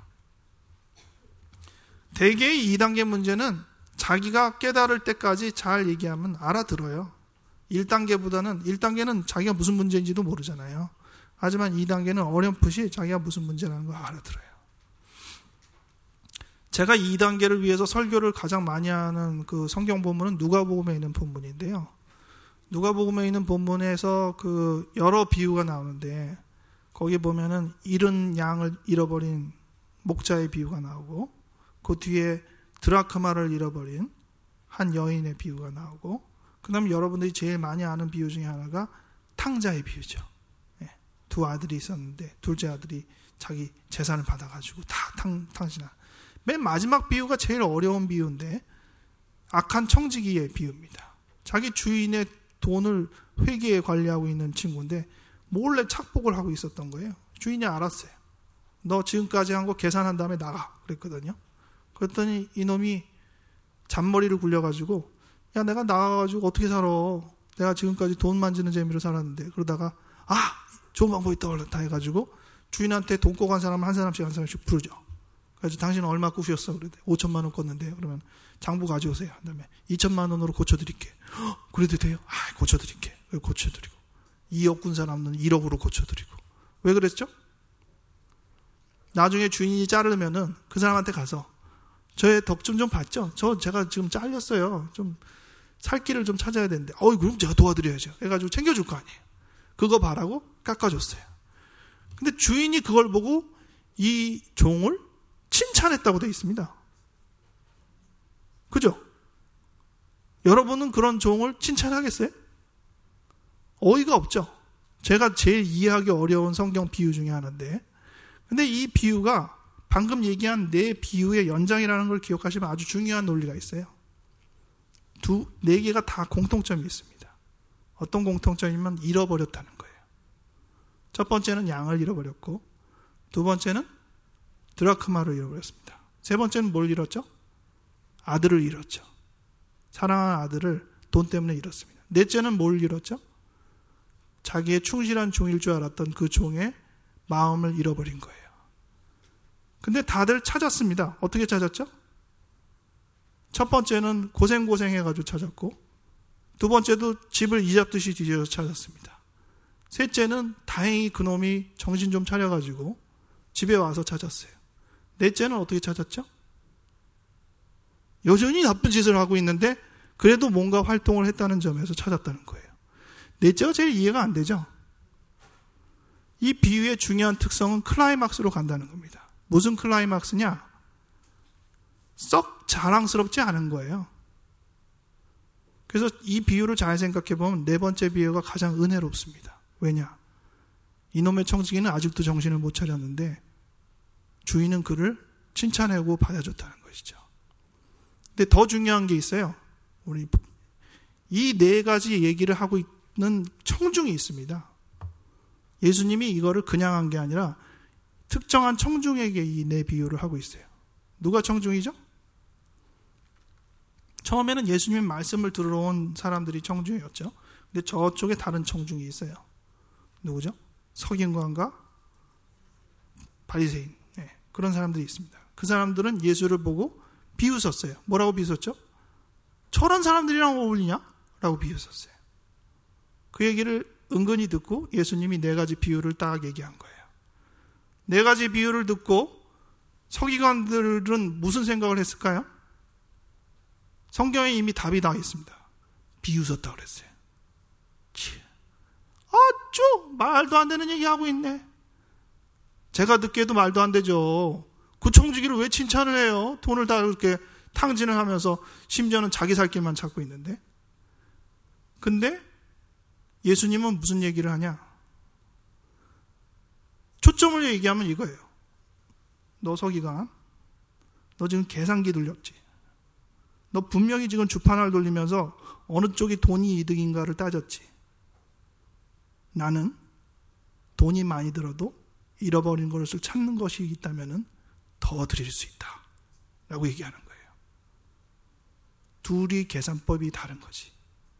대개의 이 단계 문제는 자기가 깨달을 때까지 잘 얘기하면 알아들어요. 일 단계보다는 일 단계는 자기가 무슨 문제인지도 모르잖아요. 하지만 이 단계는 어렴풋이 자기가 무슨 문제라는 걸 알아들어요. 제가 이 단계를 위해서 설교를 가장 많이 하는 그 성경 본문은 누가복음에 있는 본문인데요. 누가복음에 있는 본문에서 그 여러 비유가 나오는데 거기 보면은 잃은 양을 잃어버린 목자의 비유가 나오고 그 뒤에 드라크마를 잃어버린 한 여인의 비유가 나오고 그 다음에 여러분들이 제일 많이 아는 비유 중에 하나가 탕자의 비유죠. 네. 두 아들이 있었는데 둘째 아들이 자기 재산을 받아가지고 다 탕, 탕신한 맨 마지막 비유가 제일 어려운 비유인데 악한 청지기의 비유입니다. 자기 주인의 돈을 회계에 관리하고 있는 친구인데 몰래 착복을 하고 있었던 거예요. 주인이 알았어요. 너 지금까지 한 거 계산한 다음에 나가 그랬거든요. 그랬더니 이놈이 잔머리를 굴려가지고 야 내가 나가가지고 어떻게 살아. 내가 지금까지 돈 만지는 재미로 살았는데. 그러다가 아 좋은 방법 있다 올랐다 해가지고 주인한테 돈 꿔간 사람 한 사람씩 한 사람씩 부르죠. 그래서 당신은 얼마 꾸셨어? 그래 오천만 원 꿨는데요. 그러면 장부 가져오세요. 한 다음에 이천만 원으로 고쳐드릴게. 헉, 그래도 돼요? 아 고쳐드릴게. 고쳐드리고 이억 꾼 사람은 일억으로 고쳐드리고. 왜 그랬죠? 나중에 주인이 자르면은 그 사람한테 가서 저의 덕 좀 좀 봤죠? 저 제가 지금 잘렸어요. 좀 살 길을 좀 찾아야 되는데 어이 그럼 제가 도와드려야죠. 해가지고 챙겨줄 거 아니에요. 그거 바라고 깎아줬어요. 근데 주인이 그걸 보고 이 종을 칭찬했다고 되어 있습니다. 그죠? 여러분은 그런 종을 칭찬하겠어요? 어이가 없죠. 제가 제일 이해하기 어려운 성경 비유 중에 하나인데, 근데 이 비유가 방금 얘기한 네 비유의 연장이라는 걸 기억하시면 아주 중요한 논리가 있어요. 두, 네 개가 다 공통점이 있습니다. 어떤 공통점이면 잃어버렸다는 거예요. 첫 번째는 양을 잃어버렸고, 두 번째는 드라크마를 잃어버렸습니다. 세 번째는 뭘 잃었죠? 아들을 잃었죠. 사랑하는 아들을 돈 때문에 잃었습니다. 넷째는 뭘 잃었죠? 자기의 충실한 종일 줄 알았던 그 종의 마음을 잃어버린 거예요. 근데 다들 찾았습니다. 어떻게 찾았죠? 첫 번째는 고생고생 해가지고 찾았고, 두 번째도 집을 이잡듯이 뒤져서 찾았습니다. 셋째는 다행히 그놈이 정신 좀 차려가지고 집에 와서 찾았어요. 넷째는 어떻게 찾았죠? 여전히 나쁜 짓을 하고 있는데 그래도 뭔가 활동을 했다는 점에서 찾았다는 거예요. 넷째가 제일 이해가 안 되죠? 이 비유의 중요한 특성은 클라이막스로 간다는 겁니다. 무슨 클라이막스냐? 썩 자랑스럽지 않은 거예요. 그래서 이 비유를 잘 생각해 보면 네 번째 비유가 가장 은혜롭습니다. 왜냐? 이놈의 청지기는 아직도 정신을 못 차렸는데 주인은 그를 칭찬하고 받아줬다는 것이죠. 근데 더 중요한 게 있어요. 우리 이 네 가지 얘기를 하고 있는 청중이 있습니다. 예수님이 이거를 그냥 한 게 아니라 특정한 청중에게 이 네 비유를 하고 있어요. 누가 청중이죠? 처음에는 예수님의 말씀을 들으러 온 사람들이 청중이었죠. 근데 저쪽에 다른 청중이 있어요. 누구죠? 서기관과 바리새인. 네, 그런 사람들이 있습니다. 그 사람들은 예수를 보고 비웃었어요. 뭐라고 비웃었죠? 저런 사람들이랑 어울리냐? 라고 비웃었어요. 그 얘기를 은근히 듣고 예수님이 네 가지 비유를 딱 얘기한 거예요. 네 가지 비유를 듣고 서기관들은 무슨 생각을 했을까요? 성경에 이미 답이 나와 있습니다. 비웃었다고 그랬어요. 아쭈 말도 안 되는 얘기하고 있네. 제가 듣기에도 말도 안 되죠. 그 청지기를 왜 칭찬을 해요? 돈을 다 이렇게 탕진을 하면서 심지어는 자기 살 길만 찾고 있는데. 근데 예수님은 무슨 얘기를 하냐? 초점을 얘기하면 이거예요. 너 서기관, 너 지금 계산기 돌렸지? 너 분명히 지금 주판을 돌리면서 어느 쪽이 돈이 이득인가를 따졌지? 나는 돈이 많이 들어도 잃어버린 것을 찾는 것이 있다면 더 드릴 수 있다 라고 얘기하는 거예요. 둘이 계산법이 다른 거지.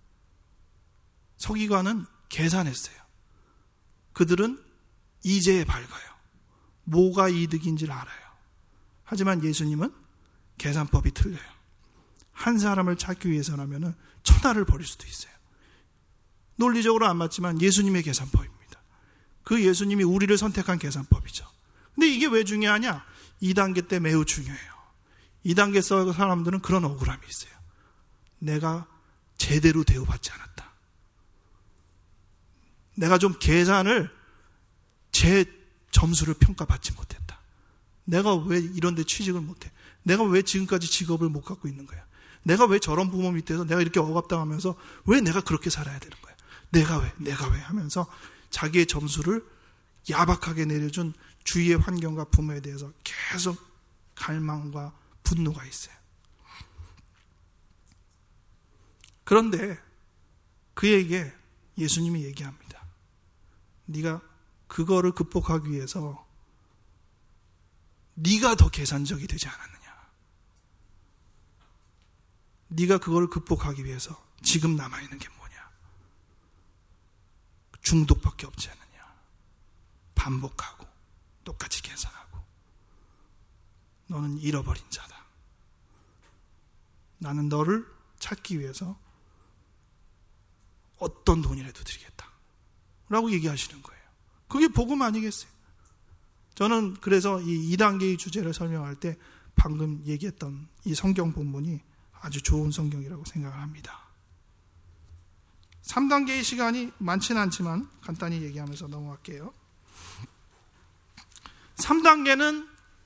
서기관은 계산했어요. 그들은 이제에 밝아요. 뭐가 이득인지를 알아요. 하지만 예수님은 계산법이 틀려요. 한 사람을 찾기 위해서라면 천하를 버릴 수도 있어요. 논리적으로 안 맞지만 예수님의 계산법입니다. 그 예수님이 우리를 선택한 계산법이죠. 근데 이게 왜 중요하냐? 이 단계 때 매우 중요해요. 이 단계 사람들은 그런 억울함이 있어요. 내가 제대로 대우받지 않았다. 내가 좀 계산을 제 점수를 평가받지 못했다. 내가 왜 이런 데 취직을 못해? 내가 왜 지금까지 직업을 못 갖고 있는 거야? 내가 왜 저런 부모 밑에서 내가 이렇게 억압당하면서 왜 내가 그렇게 살아야 되는 거야? 내가 왜? 내가 왜? 하면서 자기의 점수를 야박하게 내려준 주위의 환경과 부모에 대해서 계속 갈망과 분노가 있어요. 그런데 그에게 예수님이 얘기합니다. 네가 그거를 극복하기 위해서 네가 더 계산적이 되지 않았느냐. 네가 그거를 극복하기 위해서 지금 남아있는 게 뭐냐. 중독밖에 없지 않느냐. 반복하고 똑같이 계산하고 너는 잃어버린 자다. 나는 너를 찾기 위해서 어떤 돈이라도 드리겠다 라고 얘기하시는 거예요. 그게 복음 아니겠어요? 저는 그래서 이 이 단계의 주제를 설명할 때 방금 얘기했던 이 성경 본문이 아주 좋은 성경이라고 생각을 합니다. 삼 단계의 시간이 많지는 않지만 간단히 얘기하면서 넘어갈게요. 삼 단계는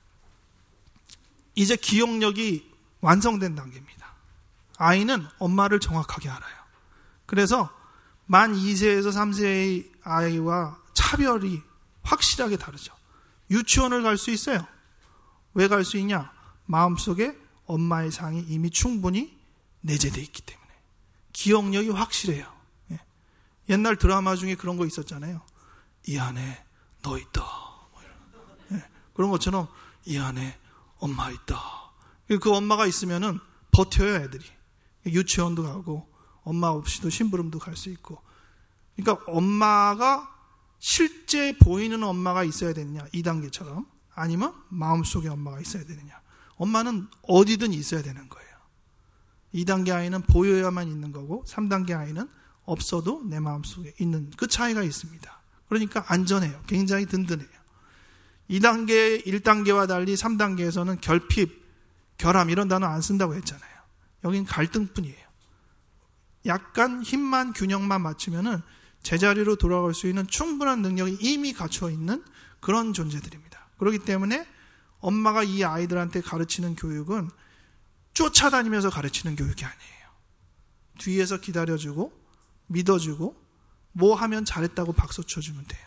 이제 기억력이 완성된 단계입니다. 아이는 엄마를 정확하게 알아요. 그래서 만 이 세에서 삼 세의 아이와 차별이 확실하게 다르죠. 유치원을 갈 수 있어요. 왜 갈 수 있냐? 마음속에 엄마의 상이 이미 충분히 내재되어 있기 때문에. 기억력이 확실해요. 예. 옛날 드라마 중에 그런 거 있었잖아요. 이 안에 너 있다. 뭐 이런. 예. 그런 것처럼 이 안에 엄마 있다. 그 엄마가 있으면은 버텨요, 애들이. 유치원도 가고 엄마 없이도 심부름도 갈 수 있고. 그러니까 엄마가 실제 보이는 엄마가 있어야 되느냐, 이 단계처럼. 아니면 마음속에 엄마가 있어야 되느냐. 엄마는 어디든 있어야 되는 거예요. 이 단계 아이는 보여야만 있는 거고 삼 단계 아이는 없어도 내 마음속에 있는 그 차이가 있습니다. 그러니까 안전해요. 굉장히 든든해요. 이 단계, 일 단계와 달리 삼 단계에서는 결핍, 결함 이런 단어 안 쓴다고 했잖아요. 여긴 갈등뿐이에요. 약간 힘만 균형만 맞추면은 제자리로 돌아갈 수 있는 충분한 능력이 이미 갖춰 있는 그런 존재들입니다. 그렇기 때문에 엄마가 이 아이들한테 가르치는 교육은 쫓아다니면서 가르치는 교육이 아니에요. 뒤에서 기다려주고 믿어주고 뭐 하면 잘했다고 박수 쳐주면 돼요.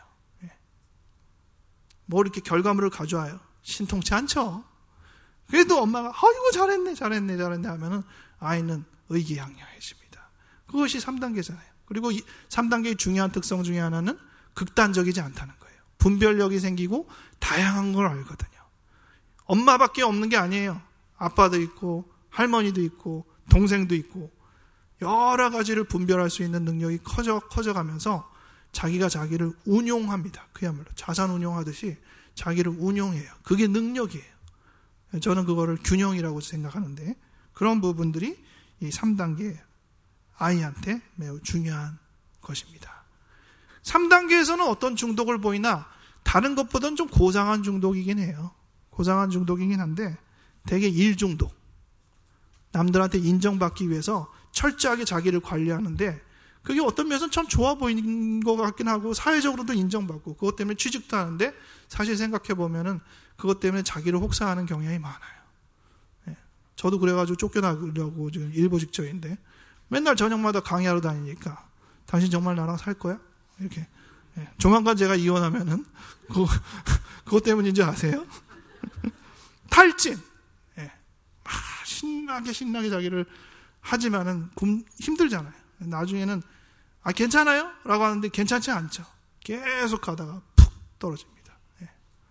뭐 이렇게 결과물을 가져와요. 신통치 않죠. 그래도 엄마가 아이고 잘했네 잘했네 잘했네 하면은 아이는 의기양양해집니다. 그것이 삼 단계잖아요. 그리고 이 삼 단계의 중요한 특성 중에 하나는 극단적이지 않다는 거예요. 분별력이 생기고 다양한 걸 알거든요. 엄마밖에 없는 게 아니에요. 아빠도 있고 할머니도 있고 동생도 있고 여러 가지를 분별할 수 있는 능력이 커져 커져가면서 자기가 자기를 운용합니다. 그야말로 자산 운용하듯이 자기를 운용해요. 그게 능력이에요. 저는 그거를 균형이라고 생각하는데 그런 부분들이 이 삼 단계 아이한테 매우 중요한 것입니다. 삼 단계에서는 어떤 중독을 보이나 다른 것보다는 좀 고상한 중독이긴 해요. 고상한 중독이긴 한데 되게 일 중독. 남들한테 인정받기 위해서 철저하게 자기를 관리하는데 그게 어떤 면에서는 참 좋아 보이는 것 같긴 하고 사회적으로도 인정받고 그것 때문에 취직도 하는데 사실 생각해 보면은 그것 때문에 자기를 혹사하는 경향이 많아요. 예. 저도 그래가지고 쫓겨나려고 지금 일보 직전인데 맨날 저녁마다 강의하러 다니니까 당신 정말 나랑 살 거야? 이렇게. 예. 조만간 제가 이혼하면은 그거, 그것 때문인지 아세요? 탈진. 예. 막 신나게 신나게 자기를 하지만은 힘들잖아요. 나중에는 아 괜찮아요? 라고 하는데 괜찮지 않죠. 계속 가다가 푹 떨어집니다. 예.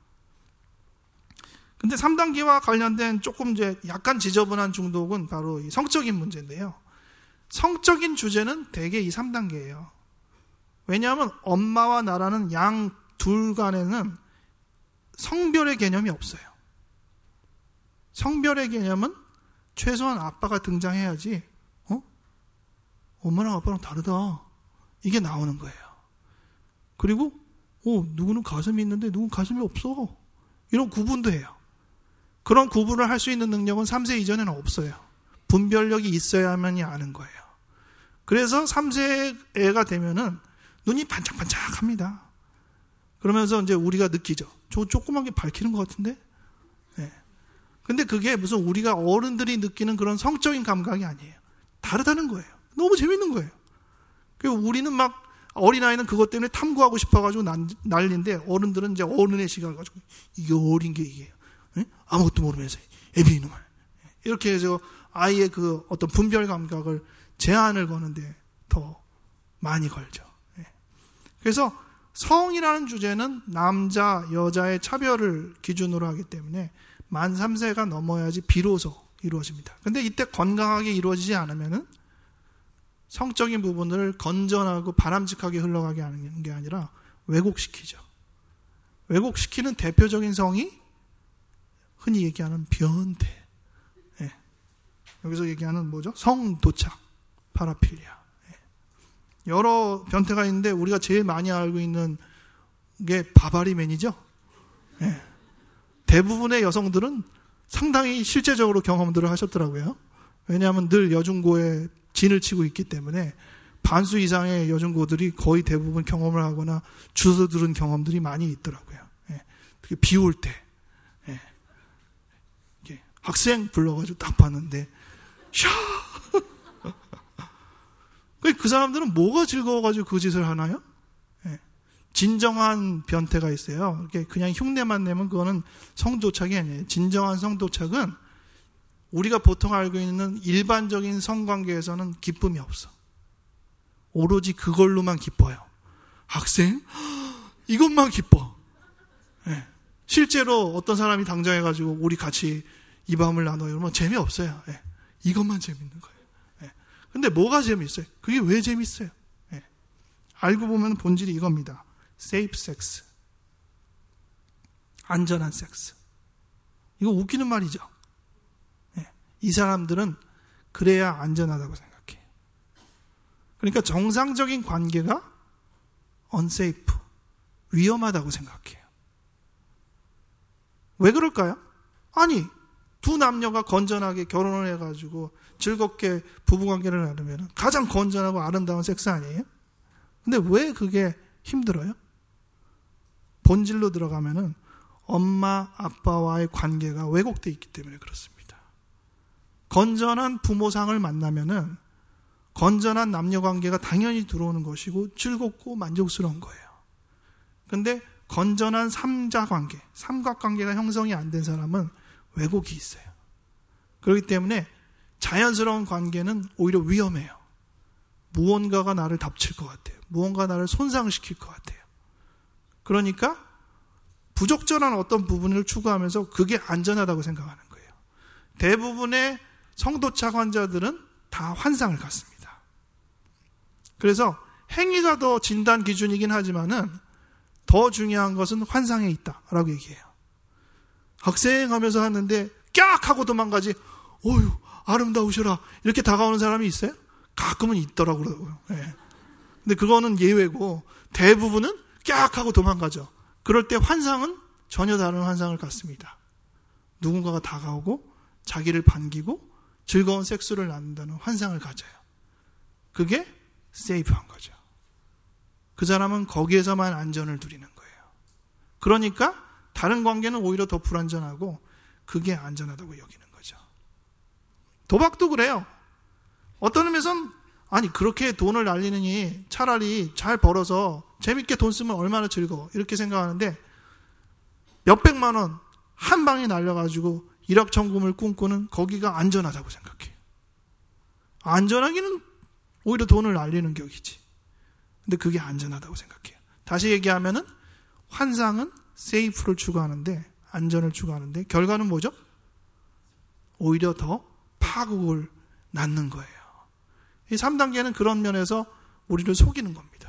근데 삼 단계와 관련된 조금 이제 약간 지저분한 중독은 바로 이 성적인 문제인데요. 성적인 주제는 대개 이 삼 단계예요. 왜냐하면 엄마와 나라는 양 둘 간에는 성별의 개념이 없어요. 성별의 개념은 최소한 아빠가 등장해야지 어? 엄마랑 아빠랑 다르다. 이게 나오는 거예요. 그리고 어, 누구는 가슴이 있는데 누구는 가슴이 없어. 이런 구분도 해요. 그런 구분을 할 수 있는 능력은 삼 세 이전에는 없어요. 분별력이 있어야만이 아는 거예요. 그래서 삼 세 애가 되면은 눈이 반짝반짝합니다. 그러면서 이제 우리가 느끼죠. 저 조그만 게 밝히는 것 같은데? 네. 근데 그게 무슨 우리가 어른들이 느끼는 그런 성적인 감각이 아니에요. 다르다는 거예요. 너무 재밌는 거예요. 그리고 우리는 막 어린아이는 그것 때문에 탐구하고 싶어가지고 난리인데 어른들은 이제 어른의 시각을 가지고 이게 어린 게 이게 네? 아무것도 모르면서 애비 이놈아 이렇게 해서 아이의 그 어떤 분별 감각을 제한을 거는데 더 많이 걸죠. 그래서 성이라는 주제는 남자, 여자의 차별을 기준으로 하기 때문에 만 삼 세가 넘어야지 비로소 이루어집니다. 근데 이때 건강하게 이루어지지 않으면은 성적인 부분을 건전하고 바람직하게 흘러가게 하는 게 아니라 왜곡시키죠. 왜곡시키는 대표적인 성이 흔히 얘기하는 변태. 예. 여기서 얘기하는 뭐죠? 성도착, 파라필리아. 예. 여러 변태가 있는데 우리가 제일 많이 알고 있는 게 바바리맨이죠. 예. 대부분의 여성들은 상당히 실제적으로 경험들을 하셨더라고요. 왜냐하면 늘 여중고에 진을 치고 있기 때문에 반수 이상의 여중고들이 거의 대부분 경험을 하거나 주워 들은 경험들이 많이 있더라고요. 예. 특히 비 올 때 예. 학생 불러가지고 딱 봤는데 샤! 그 사람들은 뭐가 즐거워가지고 그 짓을 하나요? 예. 진정한 변태가 있어요. 그냥 흉내만 내면 그거는 성도착이 아니에요. 진정한 성도착은 우리가 보통 알고 있는 일반적인 성관계에서는 기쁨이 없어. 오로지 그걸로만 기뻐요. 학생? 이것만 기뻐. 예. 실제로 어떤 사람이 당장해가지고 우리 같이 이 밤을 나눠요. 그러면 재미없어요. 예. 이것만 재밌는 거예요. 예. 근데 뭐가 재밌어요? 그게 왜 재밌어요? 예. 알고 보면 본질이 이겁니다. safe sex. 안전한 섹스. 이거 웃기는 말이죠. 예. 이 사람들은 그래야 안전하다고 생각해요. 그러니까 정상적인 관계가 unsafe, 위험하다고 생각해요. 왜 그럴까요? 아니, 두 남녀가 건전하게 결혼을 해가지고 즐겁게 부부관계를 나누면 가장 건전하고 아름다운 섹스 아니에요? 근데 왜 그게 힘들어요? 본질로 들어가면은 엄마, 아빠와의 관계가 왜곡되어 있기 때문에 그렇습니다. 건전한 부모상을 만나면은 건전한 남녀관계가 당연히 들어오는 것이고 즐겁고 만족스러운 거예요. 근데 건전한 삼자관계, 삼각관계가 형성이 안 된 사람은 왜곡이 있어요. 그렇기 때문에 자연스러운 관계는 오히려 위험해요. 무언가가 나를 덮칠 것 같아요. 무언가 나를 손상시킬 것 같아요. 그러니까 부적절한 어떤 부분을 추구하면서 그게 안전하다고 생각하는 거예요. 대부분의 성도착 환자들은 다 환상을 갖습니다. 그래서 행위가 더 진단 기준이긴 하지만은 더 중요한 것은 환상에 있다라고 얘기해요. 학생 하면서 하는데 깍 하고 도망가지. 어휴 아름다우셔라 이렇게 다가오는 사람이 있어요? 가끔은 있더라고요. 네. 근데 그거는 예외고 대부분은 깍 하고 도망가죠. 그럴 때 환상은 전혀 다른 환상을 갖습니다. 누군가가 다가오고 자기를 반기고 즐거운 섹스를 나눈다는 환상을 가져요. 그게 세이프한 거죠. 그 사람은 거기에서만 안전을 누리는 거예요. 그러니까 다른 관계는 오히려 더 불안전하고 그게 안전하다고 여기는 거죠. 도박도 그래요. 어떤 의미에서는 아니 그렇게 돈을 날리느니 차라리 잘 벌어서 재밌게 돈 쓰면 얼마나 즐거워 이렇게 생각하는데 몇백만 원 한 방에 날려가지고 일확천금을 꿈꾸는 거기가 안전하다고 생각해요. 안전하기는 오히려 돈을 날리는 격이지. 근데 그게 안전하다고 생각해요. 다시 얘기하면은 환상은 세이프를 추구하는데 안전을 추구하는데 결과는 뭐죠? 오히려 더 파국을 낳는 거예요. 이 삼 단계는 그런 면에서 우리를 속이는 겁니다.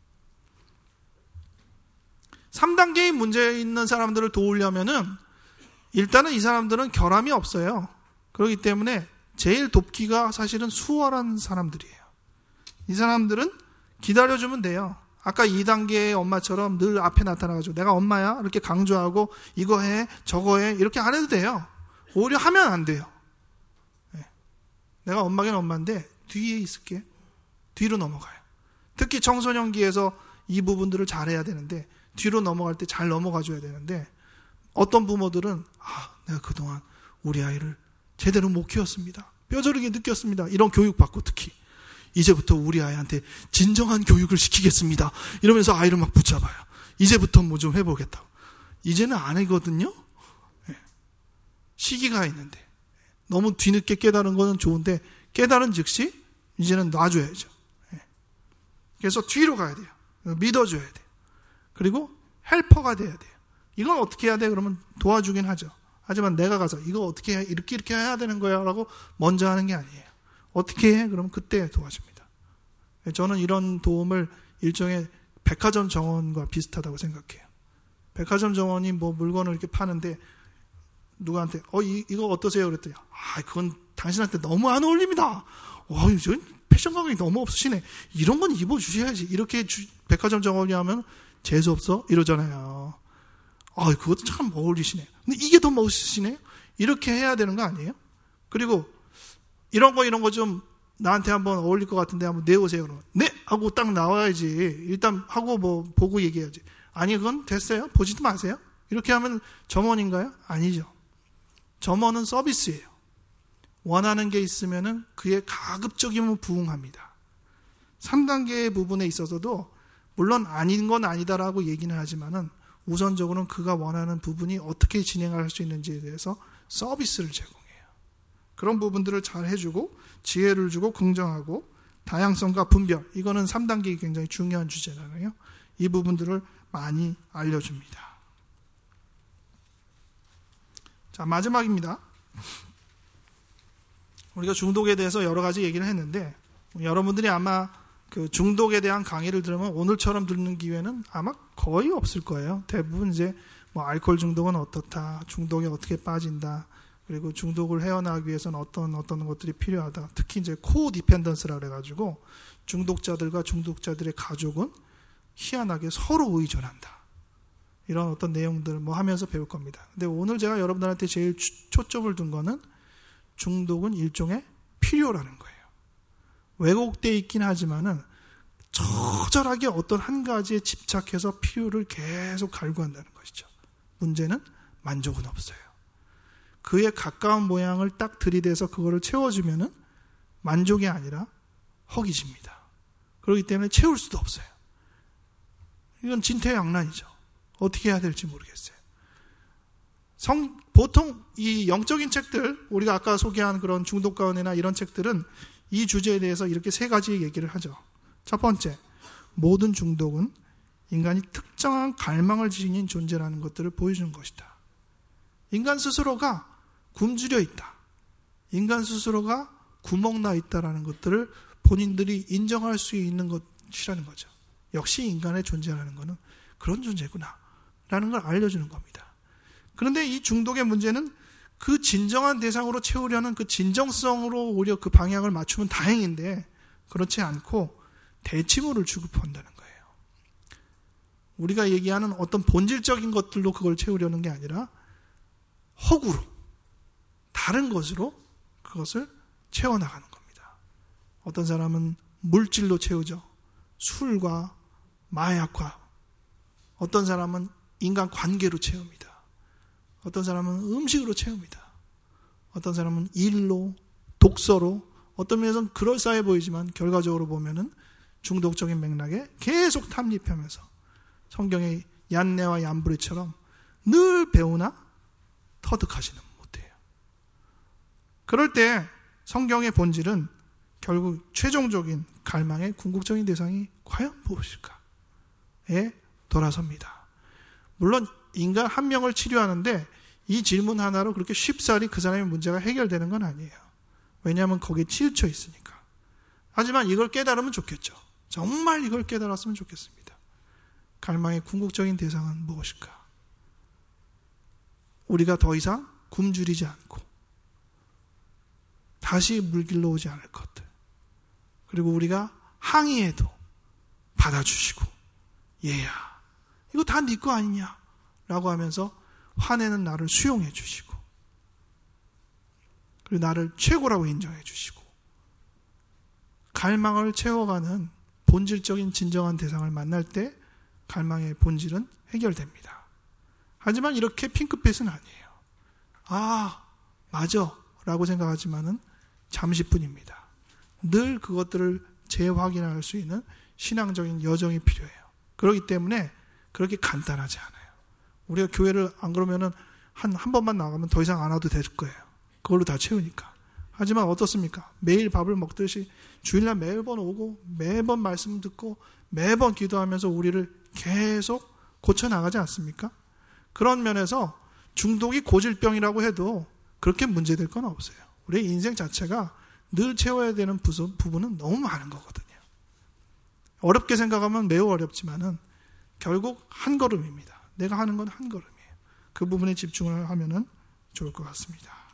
삼 단계의 문제 있는 사람들을 도우려면은 일단은 이 사람들은 결함이 없어요. 그렇기 때문에 제일 돕기가 사실은 수월한 사람들이에요. 이 사람들은 기다려주면 돼요. 아까 이 단계의 엄마처럼 늘 앞에 나타나가지고 내가 엄마야 이렇게 강조하고 이거 해 저거 해 이렇게 안 해도 돼요. 오히려 하면 안 돼요. 네. 내가 엄마긴 엄마인데 뒤에 있을게. 뒤로 넘어가요. 특히 청소년기에서 이 부분들을 잘해야 되는데 뒤로 넘어갈 때 잘 넘어가줘야 되는데 어떤 부모들은 아 내가 그동안 우리 아이를 제대로 못 키웠습니다. 뼈저리게 느꼈습니다. 이런 교육받고 특히 이제부터 우리 아이한테 진정한 교육을 시키겠습니다. 이러면서 아이를 막 붙잡아요. 이제부터 뭐 좀 해보겠다고. 이제는 아니거든요. 네. 시기가 있는데 너무 뒤늦게 깨달은 거는 좋은데 깨달은 즉시 이제는 놔줘야죠. 네. 그래서 뒤로 가야 돼요. 믿어줘야 돼요. 그리고 헬퍼가 돼야 돼요. 이건 어떻게 해야 돼? 그러면 도와주긴 하죠. 하지만 내가 가서 이거 어떻게 해? 이렇게 이렇게 해야 되는 거야 라고 먼저 하는 게 아니에요. 어떻게 해? 그러면 그때 도와줍니다. 저는 이런 도움을 일종의 백화점 정원과 비슷하다고 생각해요. 백화점 정원이 뭐 물건을 이렇게 파는데 누구한테 어 이, 이거 어떠세요? 그랬더니 아 그건 당신한테 너무 안 어울립니다. 와 이거 패션 감각이 너무 없으시네. 이런 건 입어주셔야지. 이렇게 주, 백화점 정원이 하면 재수없어? 이러잖아요. 아 그것도 참 어울리시네. 근데 이게 더 멋있으시네. 이렇게 해야 되는 거 아니에요? 그리고 이런 거 이런 거 좀 나한테 한번 어울릴 것 같은데 한번 내오세요. 그러면 네 하고 딱 나와야지. 일단 하고 뭐 보고 얘기해야지. 아니 그건 됐어요. 보지도 마세요. 이렇게 하면 점원인가요? 아니죠. 점원은 서비스예요. 원하는 게 있으면은 그에 가급적이면 부응합니다. 삼 단계의 부분에 있어서도 물론 아닌 건 아니다라고 얘기는 하지만은 우선적으로는 그가 원하는 부분이 어떻게 진행할 수 있는지에 대해서 서비스를 제공해요. 그런 부분들을 잘 해주고 지혜를 주고 긍정하고 다양성과 분별, 이거는 삼 단계가 굉장히 중요한 주제잖아요. 이 부분들을 많이 알려줍니다. 자, 마지막입니다. 우리가 중독에 대해서 여러 가지 얘기를 했는데 여러분들이 아마 그 중독에 대한 강의를 들으면 오늘처럼 듣는 기회는 아마 거의 없을 거예요. 대부분 이제 뭐 알코올 중독은 어떻다, 중독에 어떻게 빠진다, 그리고 중독을 헤어나가기 위해서는 어떤 어떤 것들이 필요하다. 특히 이제 코 디펜던스라 그래가지고 중독자들과 중독자들의 가족은 희한하게 서로 의존한다. 이런 어떤 내용들을 뭐 하면서 배울 겁니다. 근데 오늘 제가 여러분들한테 제일 초점을 둔 거는 중독은 일종의 필요라는 거예요. 왜곡되어 있긴 하지만은 처절하게 어떤 한 가지에 집착해서 필요를 계속 갈구한다는 것이죠. 문제는 만족은 없어요. 그에 가까운 모양을 딱 들이대서 그거를 채워주면은 만족이 아니라 허기집니다. 그렇기 때문에 채울 수도 없어요. 이건 진퇴양난이죠. 어떻게 해야 될지 모르겠어요. 성, 보통 이 영적인 책들, 우리가 아까 소개한 그런 중독과 은혜나 이런 책들은 이 주제에 대해서 이렇게 세 가지 얘기를 하죠. 첫 번째, 모든 중독은 인간이 특정한 갈망을 지닌 존재라는 것들을 보여주는 것이다. 인간 스스로가 굶주려 있다. 인간 스스로가 구멍나 있다라는 것들을 본인들이 인정할 수 있는 것이라는 거죠. 역시 인간의 존재라는 것은 그런 존재구나 라는 걸 알려주는 겁니다. 그런데 이 중독의 문제는 그 진정한 대상으로 채우려는 그 진정성으로 오히려 그 방향을 맞추면 다행인데 그렇지 않고 대칭물을 취급한다는 거예요. 우리가 얘기하는 어떤 본질적인 것들로 그걸 채우려는 게 아니라 허구로 다른 것으로 그것을 채워나가는 겁니다. 어떤 사람은 물질로 채우죠. 술과 마약과, 어떤 사람은 인간 관계로 채웁니다. 어떤 사람은 음식으로 채웁니다. 어떤 사람은 일로, 독서로, 어떤 면에서는 그럴싸해 보이지만 결과적으로 보면은 중독적인 맥락에 계속 탐입하면서 성경의 얀네와 얀브레처럼 늘 배우나 터득하지는 못해요. 그럴 때 성경의 본질은 결국 최종적인 갈망의 궁극적인 대상이 과연 무엇일까에 돌아섭니다. 물론 인간 한 명을 치료하는데 이 질문 하나로 그렇게 쉽사리 그 사람의 문제가 해결되는 건 아니에요. 왜냐하면 거기에 치우쳐 있으니까. 하지만 이걸 깨달으면 좋겠죠. 정말 이걸 깨달았으면 좋겠습니다. 갈망의 궁극적인 대상은 무엇일까? 우리가 더 이상 굶주리지 않고 다시 물길로 오지 않을 것들, 그리고 우리가 항의해도 받아주시고 얘야 이거 다 네 거 아니냐 라고 하면서 화내는 나를 수용해 주시고, 그리고 나를 최고라고 인정해 주시고, 갈망을 채워가는 본질적인 진정한 대상을 만날 때 갈망의 본질은 해결됩니다. 하지만 이렇게 핑크빛은 아니에요. 아 맞아 라고 생각하지만은 잠시뿐입니다. 늘 그것들을 재확인할 수 있는 신앙적인 여정이 필요해요. 그렇기 때문에 그렇게 간단하지 않아요. 우리가 교회를 안 그러면은 한, 한 번만 나가면 더 이상 안 와도 될 거예요. 그걸로 다 채우니까. 하지만 어떻습니까? 매일 밥을 먹듯이 주일날 매번 오고 매번 말씀 듣고 매번 기도하면서 우리를 계속 고쳐나가지 않습니까? 그런 면에서 중독이 고질병이라고 해도 그렇게 문제될 건 없어요. 우리의 인생 자체가 늘 채워야 되는 부분은 너무 많은 거거든요. 어렵게 생각하면 매우 어렵지만은 결국 한 걸음입니다. 내가 하는 건 한 걸음이에요. 그 부분에 집중을 하면은 좋을 것 같습니다.